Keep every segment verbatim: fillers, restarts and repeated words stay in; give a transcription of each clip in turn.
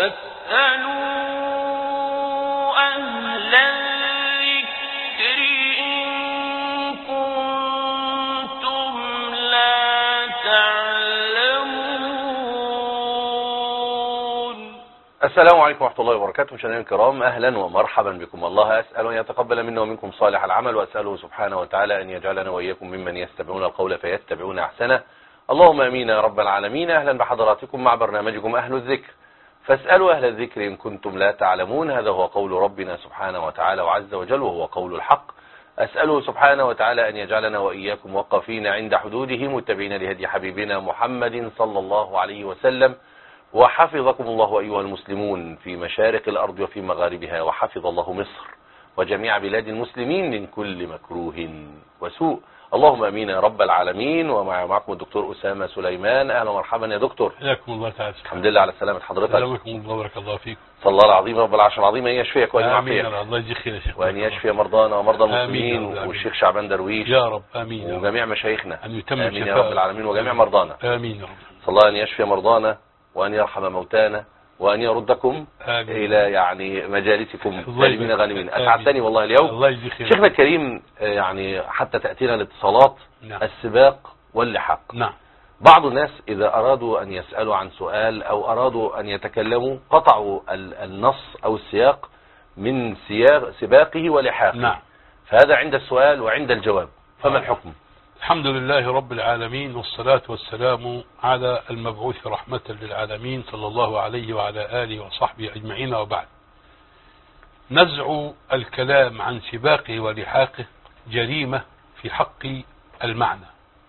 فاسألوا أهل الذكر إن كنتم لا تعلمون. السلام عليكم ورحمة الله وبركاته. مشاهدينا الكرام، أهلا ومرحبا بكم. الله أسأل أن يتقبل منا ومنكم صالح العمل، وأسأله سبحانه وتعالى أن يجعلنا وإياكم ممن يستمعون القول فيتبعون أحسنه. اللهم امين يا رب العالمين. اهلا بحضراتكم مع برنامجكم اهل الذكر، فاسألوا اهل الذكر ان كنتم لا تعلمون. هذا هو قول ربنا سبحانه وتعالى وعز وجل، وهو قول الحق. اسأله سبحانه وتعالى ان يجعلنا واياكم وقفين عند حدوده، متبعين لهدي حبيبنا محمد صلى الله عليه وسلم. وحفظكم الله ايها المسلمون في مشارق الارض وفي مغاربها، وحفظ الله مصر وجميع بلاد المسلمين من كل مكروه وسوء. اللهم امين يا رب العالمين. ومعكم الدكتور اسامه سليمان. اهلا ومرحبا يا دكتور. حياكم الله تعالى. الحمد لله على سلامه حضرتك. سلامكم الله وبارك الله فيكم. صلى الله العظيم رب العرش العظيم ان يشفيك وان يعافيك. امين. الله يجزيك خير يا شيخ. وان يشفي مرضانا ومرضى المسلمين، آمين. والشيخ شعبان درويش يا رب. امين يا رب. وجميع مشايخنا. ان يتم امين يا رب العالمين. وجميع مرضانا. امين يا رب. صلى الله ان يشفي مرضانا وان يرحم موتانا وأن يردكم آمين. إلى يعني مجالسكم سالمين غانمين. أسعدتني والله اليوم. الله يجزيك خير. شيخنا الكريم، يعني حتى تأتينا الاتصالات. نعم. السباق واللحاق. نعم. بعض الناس إذا أرادوا أن يسألوا عن سؤال أو أرادوا أن يتكلموا قطعوا النص أو السياق من سياق سباقه ولحاقه. نعم. فهذا عند السؤال وعند الجواب، فما الحكم؟ الحمد لله رب العالمين، والصلاة والسلام على المبعوث رحمة للعالمين صلى الله عليه وعلى آله وصحبه أجمعين، وبعد. نزع الكلام عن سباقه ولحاقه جريمة في حق المعنى،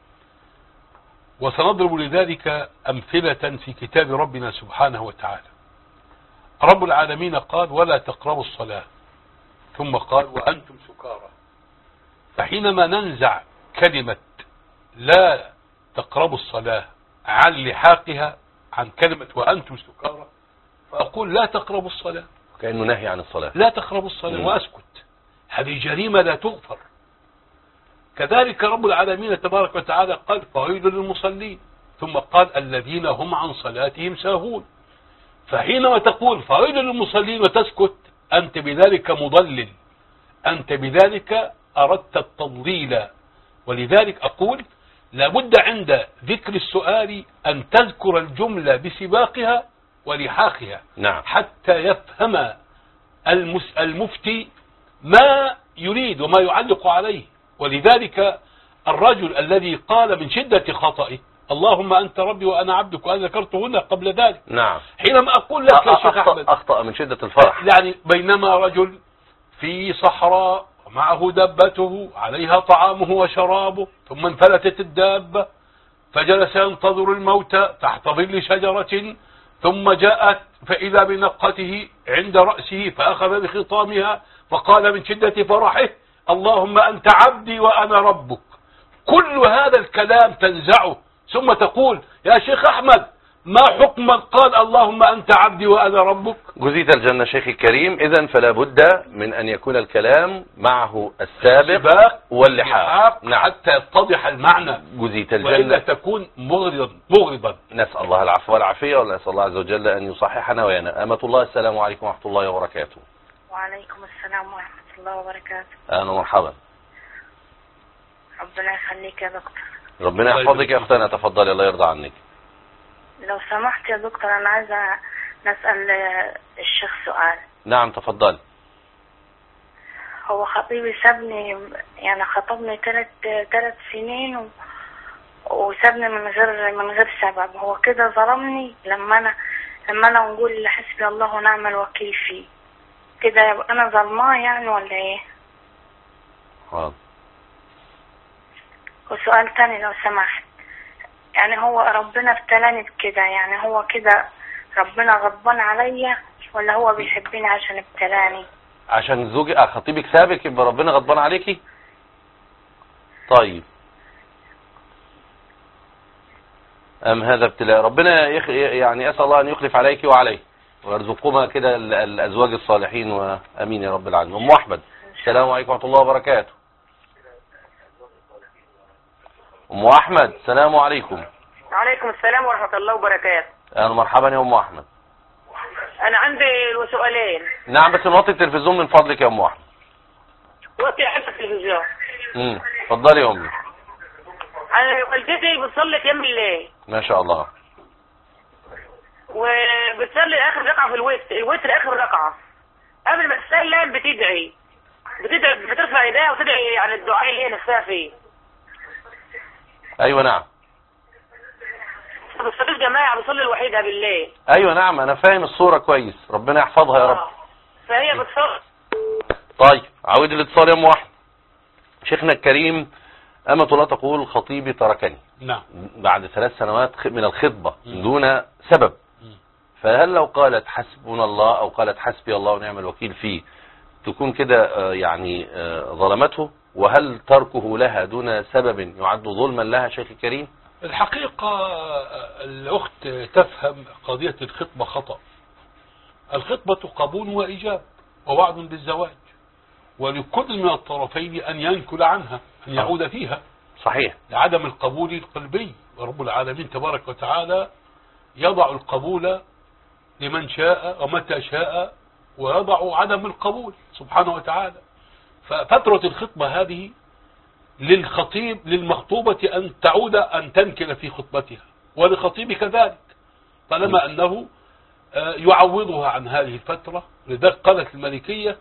وسنضرب لذلك أمثلة في كتاب ربنا سبحانه وتعالى. رب العالمين قال: ولا تقربوا الصلاة، ثم قال: وأنتم سكارى. فحينما ننزع كلمة لا تقربوا الصلاة عن لحاقها عن كلمة وأنتم سكارى، فأقول لا تقربوا الصلاة، كأنه نهي عن الصلاة. لا تقربوا الصلاة م. وأسكت. هذه جريمة لا تغفر. كذلك رب العالمين تبارك وتعالى قال: فويل للمصلين، ثم قال: الذين هم عن صلاتهم ساهون. فحينما تقول فويل للمصلين وتسكت، أنت بذلك مضلل، أنت بذلك أردت التضليل. ولذلك أقول لابد عند ذكر السؤال أن تذكر الجملة بسباقها ولحاقها. نعم. حتى يفهم المفتي ما يريد وما يعلق عليه. ولذلك الرجل الذي قال من شدة خطئه: اللهم أنت ربي وأنا عبدك، وأنا ذكرته هنا قبل ذلك. نعم. حينما أقول لك يا شيخ أحمد، أخطأ من شدة الفرح. يعني بينما رجل في صحراء معه دابته عليها طعامه وشرابه، ثم انفلتت الدابة فجلس ينتظر الموت تحت ظل شجرة، ثم جاءت فإذا بنقته عند رأسه فأخذ بخطامها فقال من شدة فرحه: اللهم أنت عبدي وأنا ربك. كل هذا الكلام تنزعه، ثم تقول يا شيخ أحمد ما حكم من قال اللهم أنت عبدي وأنا ربك؟ جزيت الجنة شيخي الكريم. إذن فلا بد من أن يكون الكلام معه السابق واللحاق. نعم. حتى يتضح المعنى. جزيت الجنة. وإلا تكون مغرضا مغرضا. نسأل الله العفو والعافية، ونسأل الله عز وجل أن يصححنا ويانا. أمة الله، السلام عليكم ورحمة الله وبركاته. وعليكم السلام ورحمة الله وبركاته. أهلا ومرحبا. ربنا يخليك يا دكتور. ربنا يحفظك يا أختنا، تفضلي الله يرضى عنك. لو سمحت يا دكتور، أنا عايزة نسأل الشيخ سؤال. نعم تفضل. هو خطيبي سابني، يعني خطبني ثلاث ثلاث سنين و... وسابني من غير من غير سبب. هو كده ظلمني لما أنا لما أنا نقول حسبي الله ونعم الوكيل فيه، كده أنا ظلماه يعني ولا إيه؟ حاضر. وسؤال تاني لو سمحت، يعني هو ربنا ابتلاني بكده، يعني هو كده ربنا غضبان عليا ولا هو بيحبني عشان ابتلاني؟ عشان زوجي اه خطيبك سابك يبقى ربنا غضبان عليكي؟ طيب، ام هذا ابتلاء؟ ربنا يخ... يعني اسال الله ان يخلف عليك وعليه ويرزقكما كده الازواج الصالحين، وامين يا رب العالمين. ام احمد، السلام عليكم ورحمه الله وبركاته. ام احمد، السلام عليكم. وعليكم السلام ورحمه الله وبركاته. اهلا مرحبا يا ام احمد. انا عندي سؤالين. نعم بس نوطي التلفزيون من فضلك يا ام احمد. وقتي على التلفزيون. امم اتفضلي يا امي. انا والدتي بتصلي قيام الليل. ما شاء الله. وبتصلي اخر ركعه في الوتر، الوتر اخر ركعه. قبل ما تسلم بتدعي. بتدعي بترفع ايديها وتدعي عن الدعاء اللي هي نفسها فيه. ايوه نعم. ما بتصليش جماعه، بتصلي لوحدها بالليل. ايوه نعم انا فاهم الصورة كويس، ربنا يحفظها يا رب. آه. فهي بتصلي. طيب عود الاتصال يا ام احمد. شيخنا الكريم، أمة الله تقول خطيبي تركني نعم بعد ثلاث سنوات من الخطبة دون سبب، فهل لو قالت حسبنا الله أو قالت حسبي الله ونعم الوكيل فيه تكون كده يعني ظلمته؟ وهل تركه لها دون سبب يعد ظلما لها شيخ الكريم؟ الحقيقة الأخت تفهم قضية الخطبة خطأ. الخطبة قبول وإجاب ووعد بالزواج، ولكل من الطرفين أن ينكل عنها، أن يعود فيها. صحيح. لعدم القبول القلبي، ورب العالمين تبارك وتعالى يضع القبول لمن شاء ومتى شاء، ويضع عدم القبول سبحانه وتعالى. ففترة الخطبة هذه للخطيب للمخطوبة أن تعود أن تنكل في خطبتها، ولخطيب كذلك، طالما أنه يعوضها عن هذه الفترة. لذلك قالت المالكية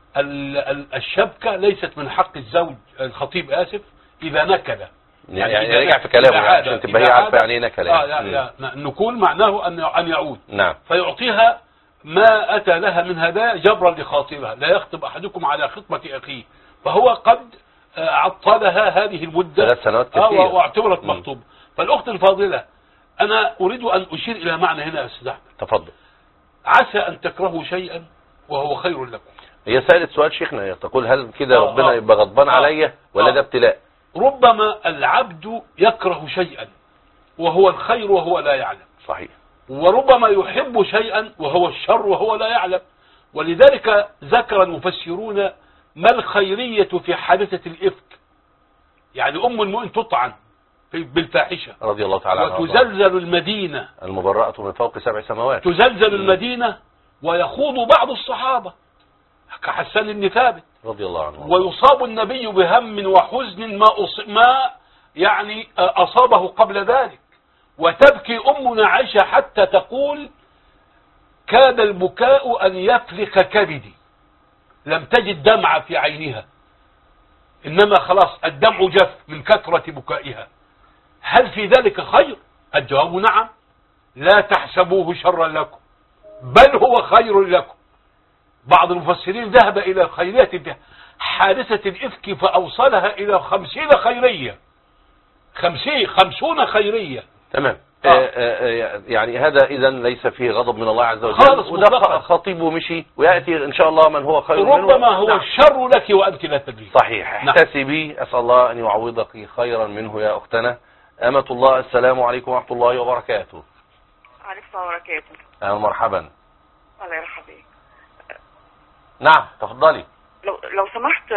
الشبكة ليست من حق الزوج الخطيب آسف إذا نكل، يعني, يعني رجع في كلامه يعني عشان تبقى هي عارفة يعني ايه نكل. اه يعني لا النكول معناه أن أن يعود. نعم. فيعطيها ما أتى لها من هدايا جبرا لخاطبها. لا يخطب أحدكم على خطبة أخيه، فهو قد عطلها هذه المدة ثلاث سنوات كثير آه واعتبرت مخطوب. فالأخت الفاضلة أنا أريد أن أشير إلى معنى هنا يا أستاذ أحمد. تفضل. عسى أن تكرهوا شيئا وهو خير لكم. هي سألت سؤال شيخنا تقول هل كده آه ربنا آه يبقى غضبان آه عليا ولا آه ده ابتلاء؟ ربما العبد يكره شيئا وهو الخير وهو لا يعلم. صحيح. وربما يحب شيئا وهو الشر وهو لا يعلم. ولذلك ذكر المفسرون ما الخيرية في حادثة الإفك. يعني أم المؤمن تطعن بالفاحشة رضي الله تعالى عنها وتزلزل المدينة، المبرأة من فوق سبع سماوات، تزلزل المدينة ويخوض بعض الصحابة كحسان بن ثابت رضي الله عنه، ويصاب النبي بهم وحزن ما ما يعني أصابه قبل ذلك، وتبكي أمنا عائشة حتى تقول كاد البكاء أن يفلق كبدي، لم تجد دمعة في عينها، إنما خلاص الدمع جف من كثرة بكائها. هل في ذلك خير؟ الجواب نعم. لا تحسبوه شرا لكم بل هو خير لكم. بعض المفسرين ذهب إلى خيرية حادثة الإفك فأوصلها إلى خمسين خيرية، خمسين خمسون خيرية. تمام. آه. آه يعني هذا إذا ليس فيه غضب من الله عز وجل، وده خطيب ومشي، ويأتي إن شاء الله من هو خير منه. ربما هو نعم. الشر لك وأنت لا تدري. صحيح. احتسبي نعم. أسأل الله أن يعوضك خيرا منه يا أختنا أمة الله. السلام عليكم ورحمة الله وبركاته. وعليكم السلام وبركاته. أهلا مرحبا. الله يرحم بيك. نعم تفضلي. لو لو سمحت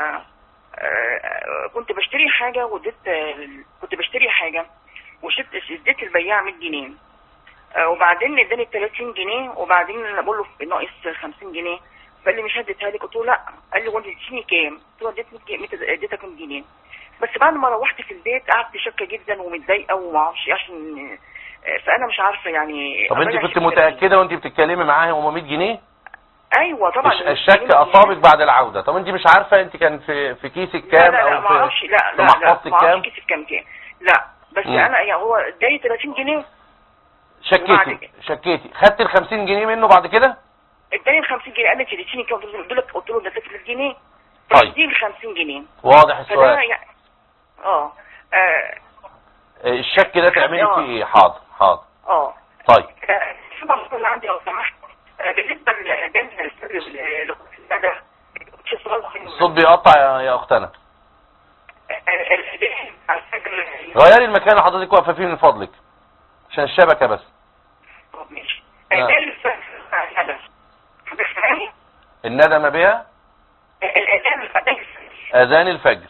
كنت بشتري حاجة واديت كنت بشتري حاجة وشفت اديت البياع مية جنيه، وبعدين اداني ثلاثين جنيه، وبعدين انا بقول له ناقص خمسين جنيه، فقال لي مش هديتها لك. قلت له لا. قال لي وانت اديتيني كام؟ قلت له اديتك اديتك مية جنيه. بس بعد ما روحت في البيت قعدت شاكه جدا ومتضايقه وما اعرفش عشان، فانا مش عارفه يعني. طب انت كنت متاكده وانت بتتكلمي معاه هم مية جنيه؟ ايوه طبعا. الشك اصابك بعد العوده. طب انت مش عارفه انت كان في في كيسك كام؟ لا لا لا او ما اعرفش. لا لا لا ما اعرفش كيسك كام كام. لا بس مم. انا يعني هو اداني ثلاثين جنيه. شكيتي شكيتي خدت ال خمسين جنيه منه بعد كده؟ اداني ال خمسين جنيه. قال لي اديتيني كام؟ قلت له قلت له اديتك مية جنيه. طيب اديني ال خمسين جنيه. واضح السؤال. يعني اه الشك ده تعملي فيه ايه؟ حاضر حاضر. اه طيب في مشكله اللي عندي لو سمحت بالنسبه للجنه السر الصوت بيقطع يا اختنا. غيري المكان اللي حضرتك واقفه فيه من فضلك عشان الشبكه بس. ماشي. الندى ما بها اذان الفجر.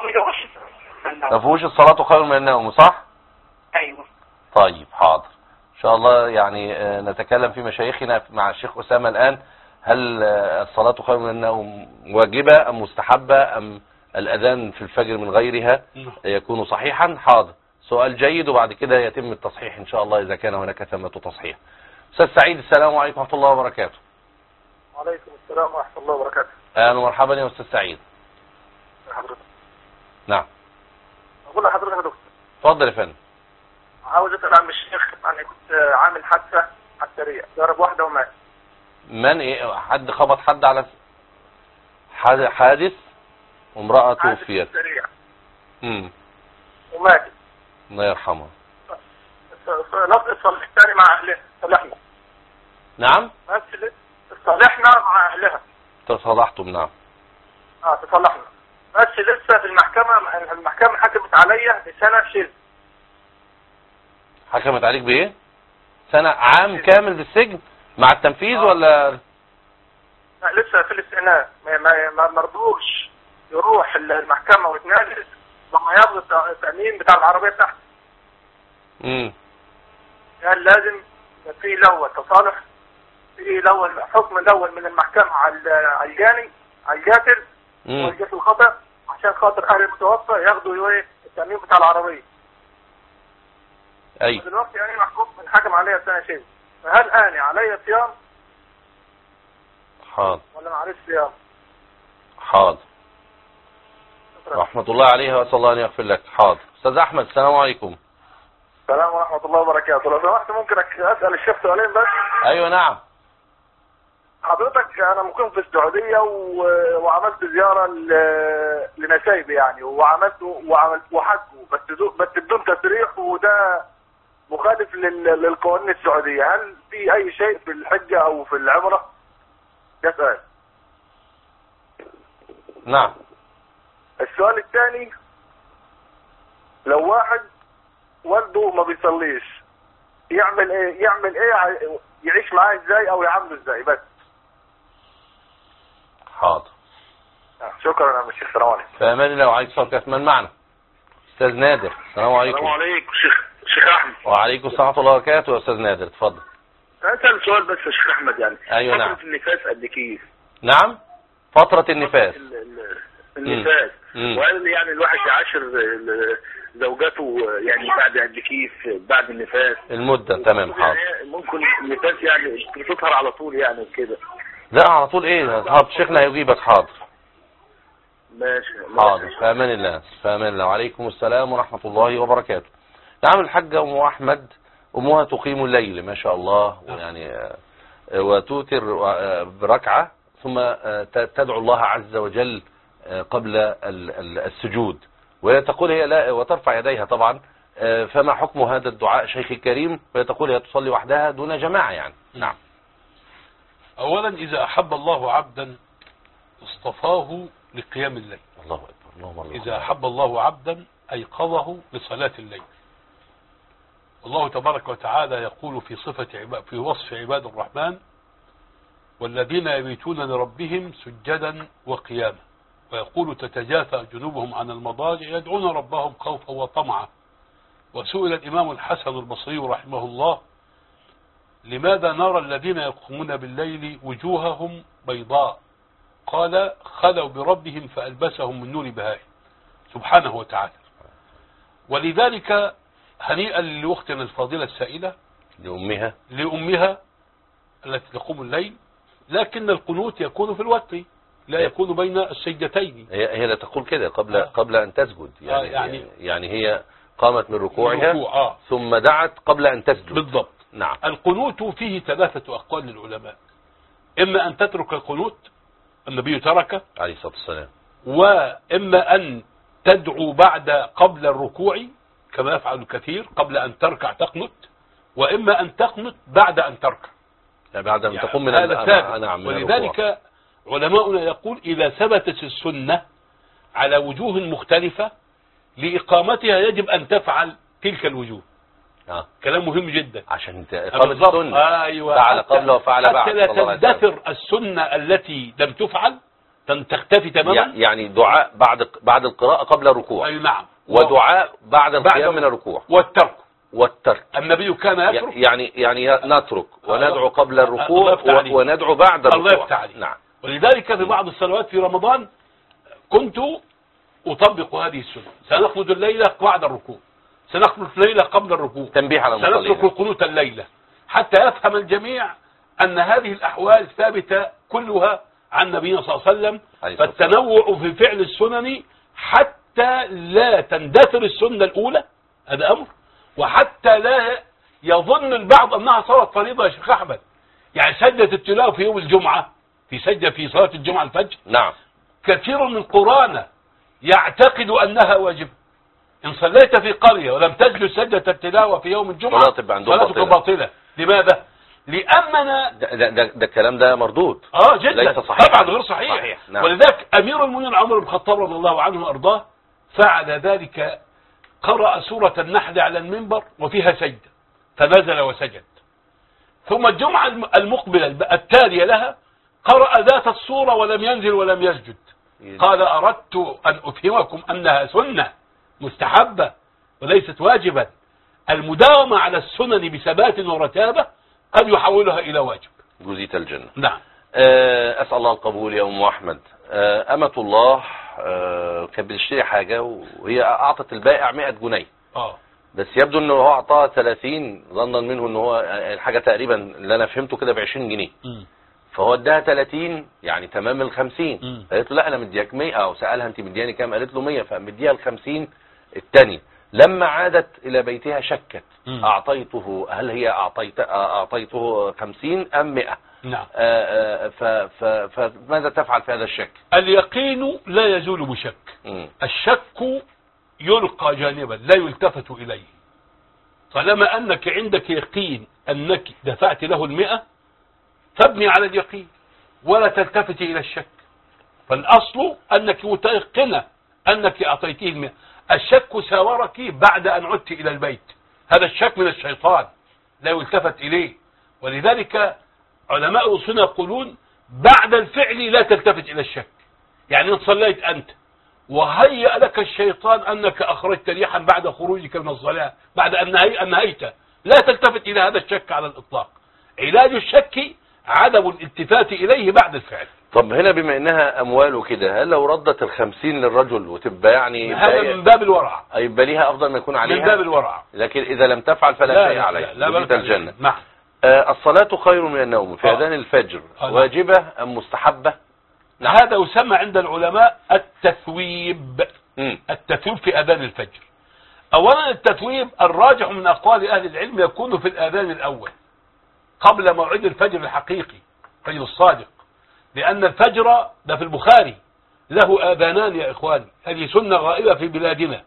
ما فيهوش الصلاه خير من النوم صح؟ ايوه. طيب حاضر. إن شاء الله يعني آه، نتكلم في مشايخنا مع الشيخ أسامة الآن. هل آه، الصلاة خير من النوم واجبة أم مستحبة أم الأذان في الفجر من غيرها يكون صحيحا؟ حاضر، سؤال جيد، وبعد كده يتم التصحيح إن شاء الله إذا كان هناك ثمة تصحيح. أستاذ سعيد، السلام عليكم ورحمة الله وبركاته. وعليكم السلام ورحمة الله وبركاته. أهلا ومرحبا يا أستاذ سعيد. حضرتك. نعم. أقول لحضرتك يا دكتور. اتفضل يا فندم. عاوز أسأل عن الشيخ، أنا كنت عامل حادثة على السريع، ضرب واحدة ومات. من إيه؟ حد خبط حد على حاد- حادث وامرأة توفيت. سريع. امم وماتت. الله يرحمها. نص صلحتني مع أهلها، صلحنا. نعم. بس صلحنا مع أهلها. تصالحتم؟ نعم. اه تصلحنا. بس لسه في المحكمة، المحكمة حكمت عليا بسنة شيل. حكمت عليك بإيه؟ سنة عام كامل بالسجن مع التنفيذ آه. ولا؟ لا لسه في الاستئناف، ما ما ما مرضوش يروح المحكمة ويتنازل لما ياخد التأمين بتاع العربية بتاعته. امم قال لازم في الأول تصالح، في الأول حكم الأول من المحكمة على على الجاني، على القاتل والجات الخطأ، عشان خاطر أهل المتوفى ياخدوا ايه التأمين بتاع العربية. أي. دلوقتي يعني محكوم من حكم عليا بسنة شيء، فهل أنا عليا صيام حاضر. ولا معلش صيام؟ حاضر. رحمة الله عليها وأسأل الله أن يغفر لك. حاضر. أستاذ أحمد، السلام عليكم. السلام ورحمة الله وبركاته. لو سمحت ممكن أسأل الشيخ سؤالين بس؟ أيوة نعم. حضرتك أنا مقيم في السعودية و... وعملت زيارة ل... لنسايبي يعني، وعملت وعملت وحجوا بس دو... بس بدون تسريح، وده مخالف لل... للقوانين السعودية. هل في أي شيء في الحجة أو في العمرة؟ ده سؤال. نعم. السؤال الثاني، لو واحد والده ما بيصليش يعمل ايه؟ يعمل ايه؟ يعيش معاه ازاي او يعامله ازاي؟ بس. حاضر. شكرا يا الشيخ. السلام عليكم. في امان الله. وعليكم السلام ورحمة الله. من معنا؟ استاذ نادر، السلام عليكم. السلام عليكم شيخ شيخ احمد. وعليكم السلام ورحمة الله وبركاته يا استاذ نادر، اتفضل. اسال سؤال بس يا شيخ احمد يعني. ايوه نعم. فترة النفاس قد كيف؟ نعم. فترة النفاس. النفاس. وهل يعني الواحد يعاشر زوجته يعني بعد قد كيف بعد النفاس؟ المدة. تمام. حاضر. يعني ممكن النفاس يعني بتظهر على طول يعني كده؟ لا على طول ايه؟ حاضر، شيخنا هيجيبك. حاضر. ماشي. حاضر. في امان الله. في امان الله. وعليكم السلام ورحمة الله وبركاته. نعم. الحاجة ام احمد امها تقيم الليل ما شاء الله، يعني وتوتر بركعة ثم تدعو الله عز وجل قبل السجود، وتقول هي لا وترفع يديها طبعا. فما حكم هذا الدعاء شيخي الكريم؟ وتقول هي تصلي وحدها دون جماعة يعني. نعم. اولا اذا احب الله عبدا اصطفاه لقيام الليل. الله اكبر. اللهم الله. اذا احب الله عبدا ايقظه لصلاة الليل. الله تبارك وتعالى يقول في صفة عباد في وصف عباد الرحمن: والذين يبيتون لربهم سجدا وقياما، ويقول: تتجافى جنوبهم عن المضاجع يدعون ربهم خوفا وطمعا. وسئل الإمام الحسن البصري رحمه الله: لماذا نرى الذين يقومون بالليل وجوههم بيضاء؟ قال: خلوا بربهم فألبسهم من نور بهائه سبحانه وتعالى. ولذلك هنيئا لأختنا الفاضلة السائلة لأمها لأمها التي تقوم الليل، لكن القنوت يكون في الوتر، لا يكون بين السجدتين. هي هي لا تقول كده قبل آه. قبل أن تسجد يعني, آه يعني يعني هي قامت من ركوعها ركوع آه. ثم دعت قبل أن تسجد. بالضبط. نعم. القنوت فيه ثلاثة أقوال للعلماء: إما أن تترك القنوت، النبي تركه عليه الصلاة والسلام، وإما أن تدعو بعد قبل الركوع كما يفعل الكثير قبل أن تركع تقنت، وإما أن تقنت بعد أن تركع بعد أن يعني تقوم من هذا ثابت. نعم. ولذلك علماؤنا يقول: إذا ثبتت السنة على وجوه مختلفة لإقامتها يجب أن تفعل تلك الوجوه. آه. كلام مهم جدا عشان إقامة السنة. أيوة. فعل قبل وفعل بعد، حتى لا تندثر السنة التي لم تفعل تختفي تماما. يعني دعاء بعد بعد القراءة قبل الركوع. أي نعم. ودعاء بعد القيام من الركوع. والترك والترك. النبي كان يترك. يعني يعني نترك وندعو قبل الله الركوع يفتح عليك. وندعو بعد الركوع. الله يفتح عليك. نعم. ولذلك في بعض الصلوات في رمضان كنت أطبق هذه السنة. سنخلد الليلة بعد الركوع، سنخلد الليلة قبل الركوع، تنبيه على سنترك المصلين. القنوت الليلة، حتى يفهم الجميع أن هذه الأحوال ثابتة كلها عن نبينا صلى الله عليه وسلم. فالتنوع في فعل السنن حتى لا تندثر السنة الأولى، هذا أمر، وحتى لا يظن البعض أنها صارت فريضة يا شيخ أحمد. يعني سجدة التلاوة في يوم الجمعة، في سجدة في صلاة الجمعة الفجر، نعم، كثير من قرانا يعتقد أنها واجب. إن صليت في قرية ولم تسجد سجدة التلاوة في يوم الجمعة صلاتك باطلة. لماذا؟ لأننا ده, ده, ده, ده الكلام ده مردود. اه جدا، ليس صحيح. طبعا غير صحيح, صحيح. نعم. ولذلك أمير المؤمنين عمر بن الخطاب رضي الله عنه وأرضاه فعل ذلك، قرأ سورة النحل على المنبر وفيها سجدة فنزل وسجد، ثم الجمعة المقبلة التالية لها قرأ ذات السورة ولم ينزل ولم يسجد. قال أردت أن أفهمكم أنها سنة مستحبة وليست واجبا. المداومة على السنن بثبات ورتابة قد يحولها إلى واجب. جزيت الجنة. نعم. أسأل الله القبول يا أم أحمد. أمة الله كانت بتشتري حاجة وهي أعطت البائع مئة جنيه. اه بس يبدو أنه هو أعطاها ثلاثين ظنا منه أنه هو الحاجة تقريبا اللي أنا فهمته كده بعشرين جنيه. م. فهو اداها ثلاثين يعني تمام الخمسين. قالت له لا أنا مدياك مئة، أو سألها أنت مدياني كام؟ قالت له مئة، فمديها الخمسين الثانية. لما عادت إلى بيتها شكت م. أعطيته، هل هي أعطيت أعطيته خمسين أم مئة؟ نعم. فماذا تفعل في هذا الشك؟ اليقين لا يزول بشك. م. الشك يلقى جانبا لا يلتفت إليه. طالما أنك عندك يقين أنك دفعت له المئة فابني على اليقين ولا تلتفت إلى الشك. فالأصل أنك متيقنة أنك أعطيته المئة. الشك ساورك بعد أن عدت إلى البيت، هذا الشك من الشيطان لا يلتفت إليه. ولذلك علماء الأصول يقولون بعد الفعل لا تلتفت إلى الشك. يعني إن صليت أنت وهيأ لك الشيطان أنك أخرجت ريحا بعد خروجك من الصلاة، بعد أن نهيت، لا تلتفت إلى هذا الشك على الإطلاق. علاج الشك عدم الالتفات إليه بعد الفعل. طب هنا بما انها اموال وكده، هل لو ردت الخمسين للرجل وتبقى يعني هذا من باب الورع، يبقى ليها افضل ما يكون عليها من باب الورع. لكن اذا لم تفعل فلا لا شيء عليها. لا لا الجنة. نعم. آه الصلاة خير من النوم في آه. اذان الفجر آه. واجبة ام مستحبة؟ نعم. هذا يسمى عند العلماء التثويب. م. التثويب في اذان الفجر. اولا التثويب الراجح من اقوال اهل العلم يكون في الاذان الاول قبل موعد الفجر الحقيقي، الفجر الصادق، لأن الفجر ده في البخاري له آذانان يا إخواني. هذه سنة غائبة في بلادنا.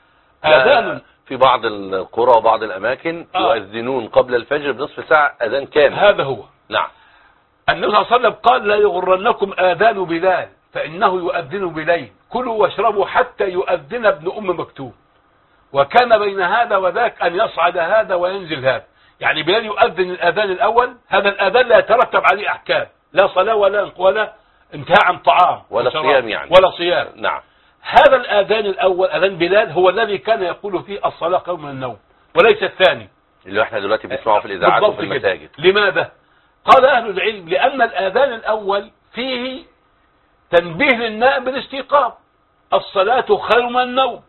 آذان في بعض القرى وبعض الأماكن آه. يؤذنون قبل الفجر بنصف ساعة أذان كامل. هذا هو. نعم. النبي صلى الله عليه وسلم قال لا يغرنكم آذان بلال فإنه يؤذن بليل، كلوا واشربوا حتى يؤذن ابن أم مكتوم. وكان بين هذا وذاك أن يصعد هذا وينزل هذا. يعني بلال يؤذن الآذان الأول، هذا الآذان لا يترتب عليه أحكام، لا صلاة ولا ولا انتهاء عن طعام ولا صيام يعني ولا صيام. نعم. هذا الآذان الأول أذان بلال هو الذي كان يقول فيه الصلاة قبل النوم، وليس الثاني اللي احنا دلوقتي بنسمعه في الإذاعات وفي المساجد. لماذا؟ قال أهل العلم لأن الآذان الأول فيه تنبيه للنائم بالاستيقاظ. الصلاة خير من النوم،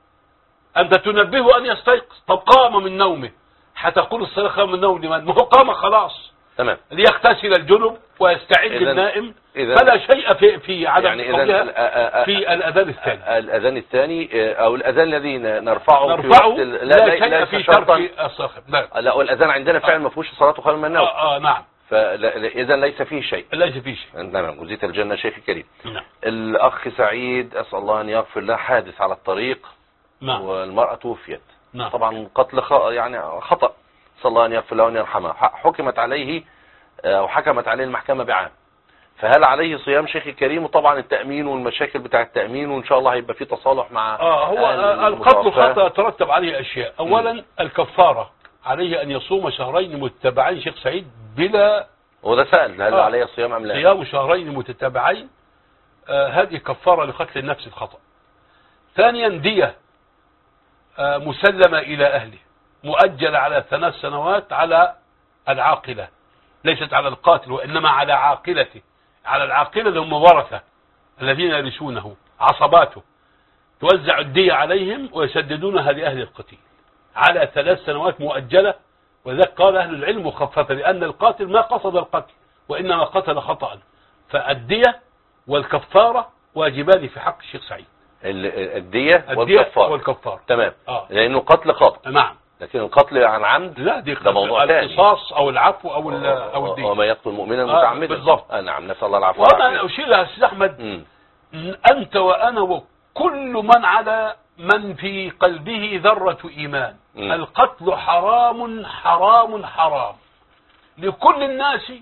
أنت تنبهه أن يستيقظ. طب قام من نومه، هتقول الصلاة خير من النوم لمن؟ ما هو قام خلاص، تمام، ليغتسل الجنب ويستعد النائم، فلا شيء في في عدم يعني قولها في الأذان الثاني. الأذان الثاني أو الأذان الذي نرفعه, نرفعه في لا, لا شيء في ترك الصاخب. لا، والأذان عندنا فعلا ما فيهوش صلاة خير من النوم. آه, آه نعم. فإذا ليس فيه شيء. ليس فيه شيء. نعم. جزيت الجنة شيخ الكريم. نعم. الأخ سعيد أسأل الله أن يغفر له، حادث على الطريق. نعم. والمرأة توفيت. نعم. طبعا قتل خ... يعني خطأ، صلى الله أن يغفر له وأن يرحمه. حكمت عليه أو حكمت عليه المحكمة بعام. فهل عليه صيام شيخ الكريم؟ وطبعا التأمين والمشاكل بتاع التأمين، وإن شاء الله هيبقى في تصالح مع آه هو القتل خطأ ترتب عليه أشياء. أولا م. الكفارة عليه أن يصوم شهرين متتابعين شيخ سعيد بلا. وده سأل هل آه عليه صيام أم لا؟ صيام شهرين متتابعين، آه هذه كفارة لقتل النفس الخطأ. ثانيا دية آه مسلمة إلى أهله، مؤجلة على ثلاث سنوات على العاقلة، ليست على القاتل وإنما على عاقلته. على العاقلة اللي هم ورثة الذين يرثونه عصباته، توزع الدية عليهم ويسددونها لأهل القتيل على ثلاث سنوات مؤجلة. وذلك قال أهل العلم مخففة، لأن القاتل ما قصد القتل وإنما قتل خطأ، فالدية والكفارة واجبان في حق الشيخ سعيد. الدية والكفارة والكفارة تمام، آه. لأنه قتل خطأ. نعم. لكن القتل عن عمد لا، دي ده موضوع ثاني، القصاص أو العفو أو أو الدية. وما يقتل مؤمنا متعمدا. آه بالضبط. آه نعم، نسأل الله العفو وأنا أشير يا أستاذ أحمد، م. أنت وأنا وكل من على من في قلبه ذرة إيمان، م. القتل حرام حرام حرام لكل الناس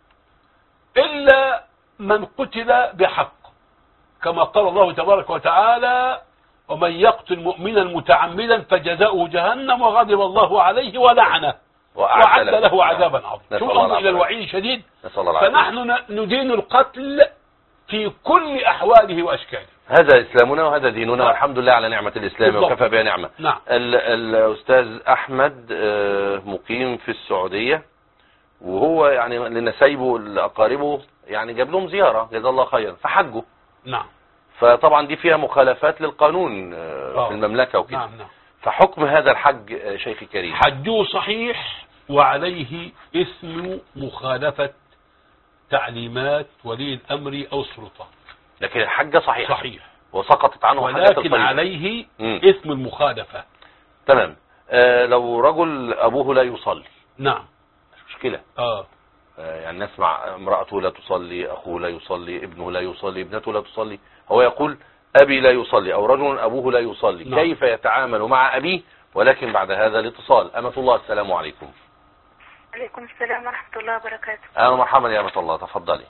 إلا من قتل بحق، كما قال الله تبارك وتعالى: ومن يقتل مؤمنا متعمدا فجزاؤه جهنم وغضب الله عليه ولعنه وأعد له عذابا عظيما. شو الأمر إلى الوعيد الشديد. فنحن ندين القتل في كل أحواله وأشكاله. هذا إسلامنا وهذا ديننا، والحمد لله على نعمة الإسلام وكفى بها نعمة. نعم. الأستاذ أحمد مقيم في السعودية، وهو يعني لنسايبه لأقاربه يعني جاب لهم زيارة جزاه الله خيرا فحجوا. نعم. فطبعا دي فيها مخالفات للقانون في المملكة وكده. نعم نعم. فحكم هذا الحج شيخي كريم؟ حجه صحيح وعليه اسم مخالفة تعليمات ولي الأمر أو السلطة، لكن الحج صحيح صحيح وسقطت عنه حاجات ولكن الطيبة. عليه مم. اسم المخالفة. تمام. آه لو رجل أبوه لا يصلي. نعم. مشكلة. آه. آه يعني نسمع امرأته لا تصلي، أخوه لا يصلي، ابنه لا يصلي، ابنته لا تصلي، هو يقول أبي لا يصلي، أو رجل أبوه لا يصلي. نعم. كيف يتعامل مع أبيه؟ ولكن بعد هذا الاتصال. أمة الله، السلام عليكم. عليكم السلام ورحمة الله وبركاته. أهلا مرحبا يا أمة الله، تفضلي.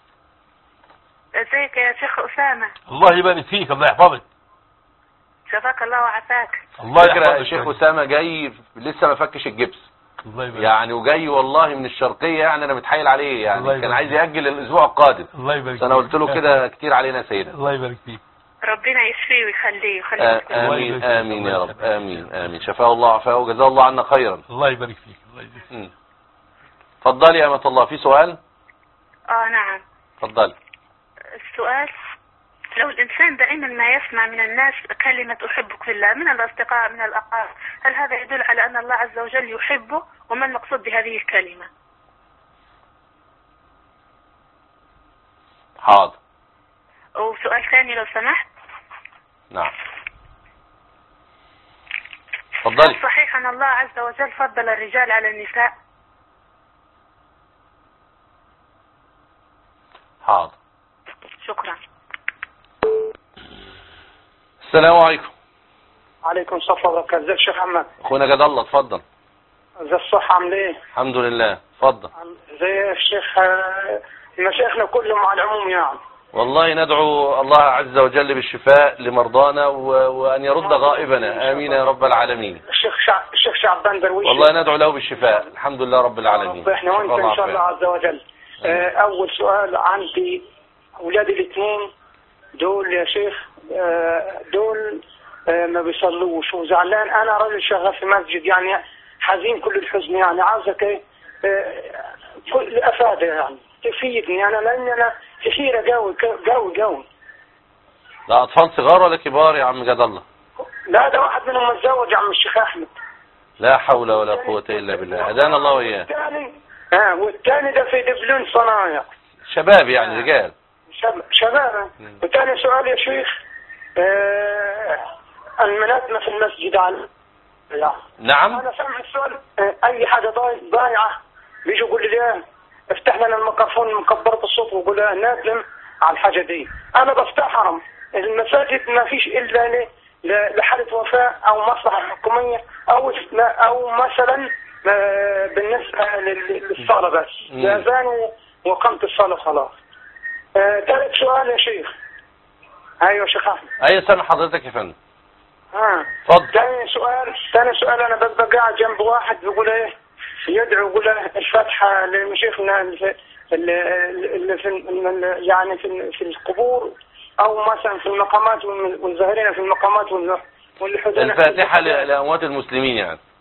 ازيك يا شيخ أسامة؟ الله يبارك فيك، الله يحفظك. شفاك الله وعافاك. الله يحفظك. الشيخ أسامة جاي لسه ما فكش الجبس الله يبارك يعني، وجاي والله من الشرقية يعني، أنا متحايل عليه يعني، كان عايز يأجل الأسبوع القادم. الله يبارك فيك. أنا قلت له كده كتير علينا سيدنا. الله يبارك فيك. ربنا يشفيه ويخليه ويخليك. آه آمين آمين يا رب، آمين آمين. شفاه الله وعافاه وجزاه الله عنا خيرا. الله يبارك فيك. الله يبارك فيك. اتفضلي يا أمة الله، في سؤال؟ اه نعم. اتفضلي. السؤال: لو الإنسان دائما ما يسمع من الناس كلمة أحبك في الله، من الأصدقاء من الأقارب، هل هذا يدل على أن الله عز وجل يحبه؟ وما المقصود بهذه الكلمة؟ حاضر. وسؤال ثاني لو سمحت. نعم. اتفضلي. هل صحيح أن الله عز وجل فضل الرجال على النساء؟ حاضر. شكرا. السلام عليكم. عليكم الصلاة وبركاته. ازيك يا شيخ محمد؟ اخونا جد الله، اتفضل. ازي الصحة، عامل ايه؟ الحمد لله، اتفضل. ازي الشيخ؟ مشايخنا كلهم على العموم يعني. والله ندعو الله عز وجل بالشفاء لمرضانا و... وأن يرد غائبنا، آمين يا رب العالمين. الشيخ شع... الشيخ شعبان درويش، والله ندعو له بالشفاء، الحمد لله رب العالمين. احنا وانت ان شاء الله عز وجل. آه أول سؤال عندي، أولادي الاثنين دول يا شيخ آه دول آه ما بيصلوش، وزعلان. أنا راجل شغال في مسجد يعني، حزين كل الحزن يعني، عاوزك آه كل أفادة يعني تفيدني أنا، لأن أنا في حيرة قوي قوي قوي. لا أطفال صغار ولا كبار يا عم جد الله؟ لا ده واحد منهم متزوج يا عم الشيخ أحمد. لا حول ولا قوة إلا بالله، هدانا الله وإياه. والثاني آه والثاني ده في دبلون صنايع، شباب يعني، رجال شب... شباب. وثاني سؤال يا شيخ، آه المناتنا في المسجد على لا. نعم. أنا سامع السؤال، آه أي حاجة ضايعة بيجي يقول لي لا افتح لنا الميكروفون مكبرة الصوت وقول لها نادم على الحاجة دي. أنا بستحرم المساجد ما فيش إلا لحالة وفاة أو مصلحة حكومية أو أو مثلا بالنسبة للصلاة بس، الأذان وقامت الصلاة خلاص. ثالث سؤال يا شيخ. أيوة شيخ أحمد. أي سنة حضرتك يا فندم؟ ها. اتفضل. ثاني سؤال ثاني سؤال أنا ببقى قاعد جنب واحد بيقول إيه، يدعو يقول الفاتحة لمشايخنا اللي في يعني في في القبور أو مثلا في المقامات والظاهرين في المقامات والحزن. الفاتحة لأموات المسلمين يعني.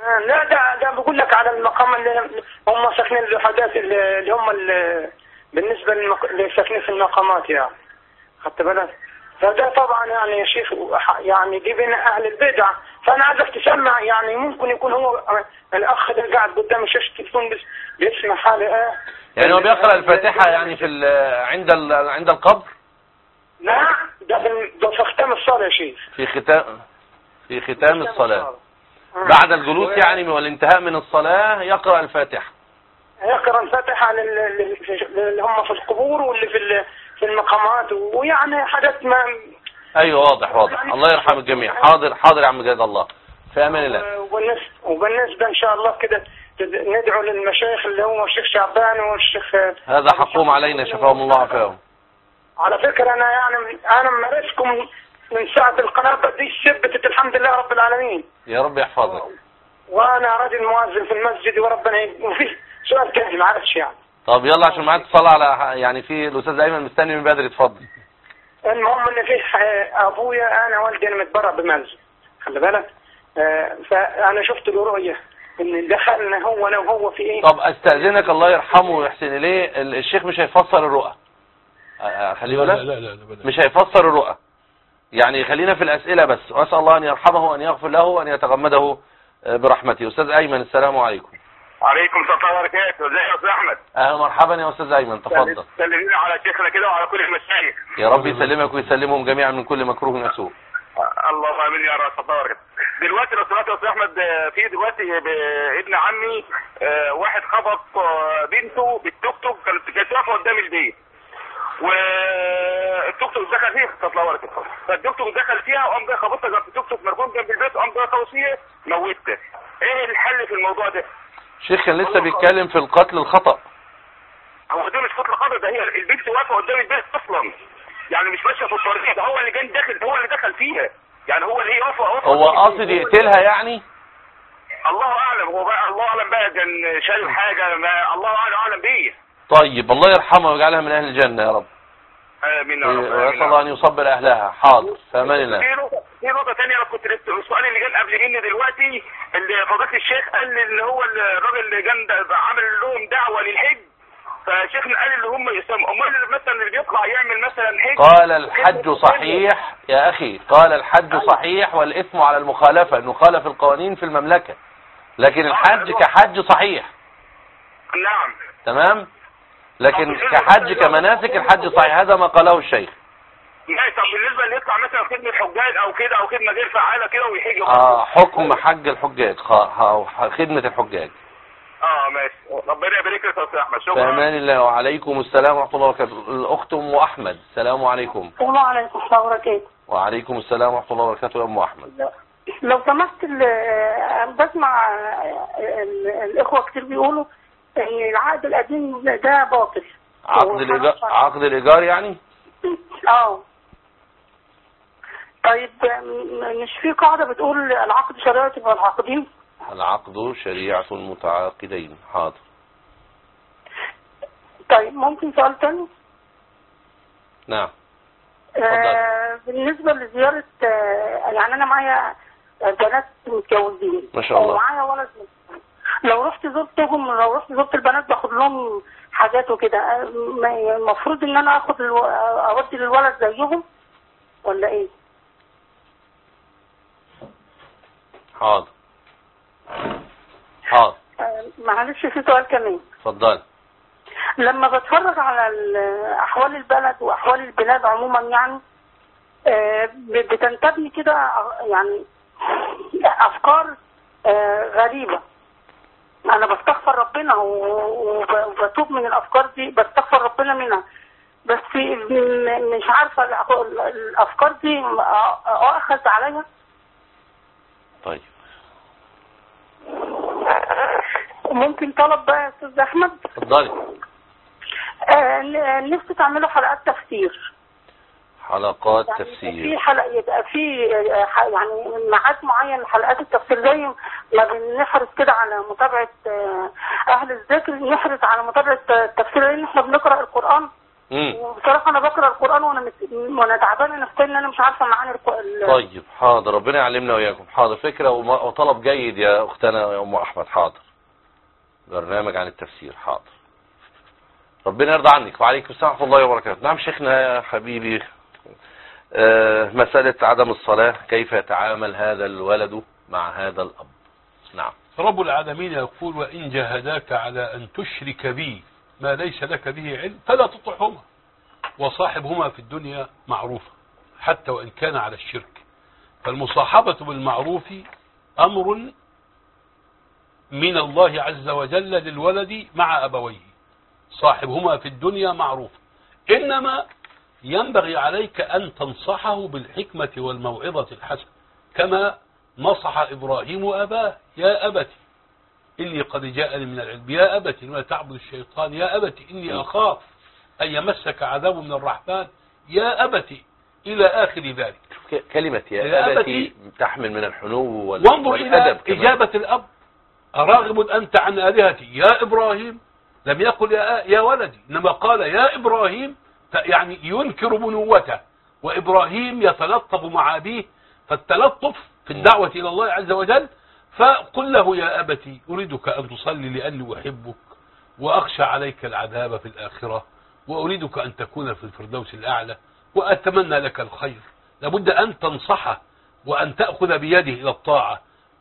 لا ده ده بقول لك على المقام اللي هم ساكنين الوحدات اللي هم اللي بالنسبه للمق... اللي ساكنين في المقامات يعني خدت بالك. فده طبعا يعني يا شيخ يعني دي بين اهل البدع. فانا عايزك تسمع يعني ممكن يكون هو الاخ اللي قاعد قدام شاشه التليفون بس بيسمع حاله. يعني هو بيقرأ الفاتحة يعني في عند عند القبر؟ لا ده في ده في ختام الصلاة يا شيخ. في ختام في ختام الصلاة بعد الجلوس يعني والانتهاء من الصلاة يقرأ الفاتحة. يقرأ الفاتحة اللي هم في القبور واللي في في المقامات ويعني حاجات ما. ايوه واضح واضح. الله يرحم الجميع. حاضر حاضر يا عم جاد الله. في امان الله. وبالنسبة ان شاء الله كده ندعو للمشايخ اللي هو الشيخ شعبان والشيخ هذا حقهم علينا شفاهم الله وعافاهم. على فكرة انا يعني انا مارسكم من ساعة القناة دي ثبتت الحمد لله رب العالمين. يا رب يحفظك. وانا راجل مؤذن في المسجد وربنا وفي سؤال تاني ما عرفتش يعني. طب يلا عشان معاك اتصال على يعني في الاستاذ ايمن مستني من بدري اتفضل. المهم ان في ابويا انا والدي انا متبرع بمنزل خلي بالك. آه فانا شفت له رؤيه ان دخلنا هو لو هو في ايه. طب استاذنك الله يرحمه ويحسن اليه الشيخ مش هيفسر الرؤى. خليه لا, لا, لا, لا مش هيفسر الرؤى يعني خلينا في الاسئله بس. واسال الله ان يرحمه وان يغفر له وان يتغمده برحمته. استاذ ايمن السلام عليكم. وعليكم السلام ورحمه الله وبركاته. ازيك يا استاذ احمد؟ اهلا مرحبا يا استاذ ايمن تفضل. سلمينا على شيخنا كده وعلى كل المشايخ. يا رب يسلمك ويسلمهم جميعا من كل مكروه وسوء. اللهم امين يا رب. الله وبركاته. دلوقتي لو سمحت يا استاذ احمد في دلوقتي ابن عمي واحد خبط بنته بالتوك توك كانت واقفه قدام البيت والتوك توك دخل فيها الله وبركاته. فالتوك توك دخل فيها وقام جاي خبطها جنب التوك توك مركون جنب البيت وقام جاي خبط فيها موتها. ايه الحل في الموضوع ده؟ الشيخ كان لسه بيتكلم في القتل الخطأ. هو ده مش قتل خطأ ده هي البنت واقفه قدام البيت اصلا يعني مش ماشيه في الطريق ده هو اللي كان داخل هو اللي دخل فيها يعني هو اللي هي واقفه واقفه. هو قاصد يقتلها يعني؟ الله اعلم. هو بقى الله اعلم بقى كان شايل حاجه ما الله اعلم اعلم بيه. طيب الله يرحمها ويجعلها من اهل الجنه يا رب. امين يا رب. ويسال الله ان يصبر اهلها. حاضر في امان الله. في نقطه في نقطه ثانيه انا كنت السؤال اللي كان قبل مني دلوقتي اللي فضيله الشيخ قال لي اللي هو الراجل اللي كان عامل لهم دعوه للحج فشيخنا قال اللي هم يسموا امال مثلا اللي بيطلع يعمل مثلا حج. قال الحج صحيح يا اخي قال الحج صحيح والاثم على المخالفه انه خالف القوانين في المملكه لكن الحج كحج صحيح. نعم تمام. لكن كحج كمناسك الحج صحيح. هذا ما قاله الشيخ. ماشي. طب بالنسبه اللي يطلع مثلا خدمه حجاج او كده او خدمه غير فعاله كده ويحج اه حكم حج الحجاج خدمه الحجاج. اه ماشي. ربنا يبارك لك يا استاذ احمد. شكرا. في امان الله. وعليكم السلام ورحمه الله وبركاته. الاخت ام احمد السلام عليكم. السلام عليكم ورحمه الله وبركاته. وعليكم السلام ورحمه الله وبركاته يا ام احمد. لو سمحت بسمع الاخوه كتير بيقولوا ان العقد القديم ده باطل. عقد الايجار عقد الايجار يعني؟ اه طيب مش في قاعده بتقول العقد شريعه العاقدين؟ العقد شريعه المتعاقدين. حاضر. طيب ممكن سؤال تاني؟ نعم. آه بالنسبه لزياره آه يعني انا معايا بنات متجوزين ما شاء الله ومعايا ولد متجوز. لو رحت زرتهم لو رحت زرت البنات باخد لهم حاجات وكده المفروض ان انا اخد الو... اودي للولد زيهم ولا ايه؟ حاضر حاضر. آه معلش في سؤال كمان. اتفضل. لما بتفرج على احوال البلد واحوال البلاد عموما يعني آه بتنتابني كده يعني افكار آه غريبه. انا بستغفر ربنا وبتوب من الافكار دي بستغفر ربنا منها بس مش عارفه الافكار دي اخذ عليها. طيب ممكن طلب بقى يا استاذ احمد؟ اتفضلي. آه نفسي تعملوا حلقات تفسير. حلقات يعني تفسير. في حلقه يبقى في يعني ميعاد معين لحلقات التفسير زي ما بنحرص كده على متابعه اهل الذكر نحرص على متابعه التفسير لان احنا بنقرا القران مم. وبصراحه انا بقرا القران وانا مت... وانا تعبانه نفسيا ان انا مش عارفه معاني القران. طيب حاضر، ربنا يعلمنا وإياكم. حاضر، فكرة وم- وطلب جيد يا أختنا يا أم أحمد. حاضر، برنامج عن التفسير. حاضر، ربنا يرضى عنك. وعليكم السلام ورحمة الله وبركاته. نعم شيخنا يا حبيبي، آه مسألة عدم الصلاة، كيف يتعامل هذا الولد مع هذا الأب؟ نعم. رب العالمين يقول: وإن جاهداك على أن تشرك بي ما ليس لك به علم فلا تطعهما وصاحبهما في الدنيا معروفا حتى وإن كان على الشرك. فالمصاحبة بالمعروف أمر من الله عز وجل للولد مع أبويه، صاحبهما في الدنيا معروفا. إنما ينبغي عليك أن تنصحه بالحكمة والموعظة الحسنة كما نصح إبراهيم أباه: يا أبت إني قد جاءني من العلم، يا أبت لا تعبد الشيطان، يا أبت إني أخاف أن يمسك عذاب من الرحمن، يا أبت إلى آخر ذلك. ك- كلمة يا, يا أبتي تحمل من الحنو وال- وانظر إلى والأدب كمان. إجابة الأب: أراغب أنت عن آلهتي يا إبراهيم؟ لم يقل يا, يا ولدي، إنما قال يا إبراهيم، يعني ينكر بنوته. وإبراهيم يتلطف مع أبيه، فالتلطف في الدعوة إلى الله عز وجل. فقل له: يا أبتي أريدك أن تصلي لأني أحبك وأخشى عليك العذاب في الآخرة، وأريدك أن تكون في الفردوس الأعلى، وأتمنى لك الخير. لابد أن تنصحه وأن تأخذ بيده إلى الطاعة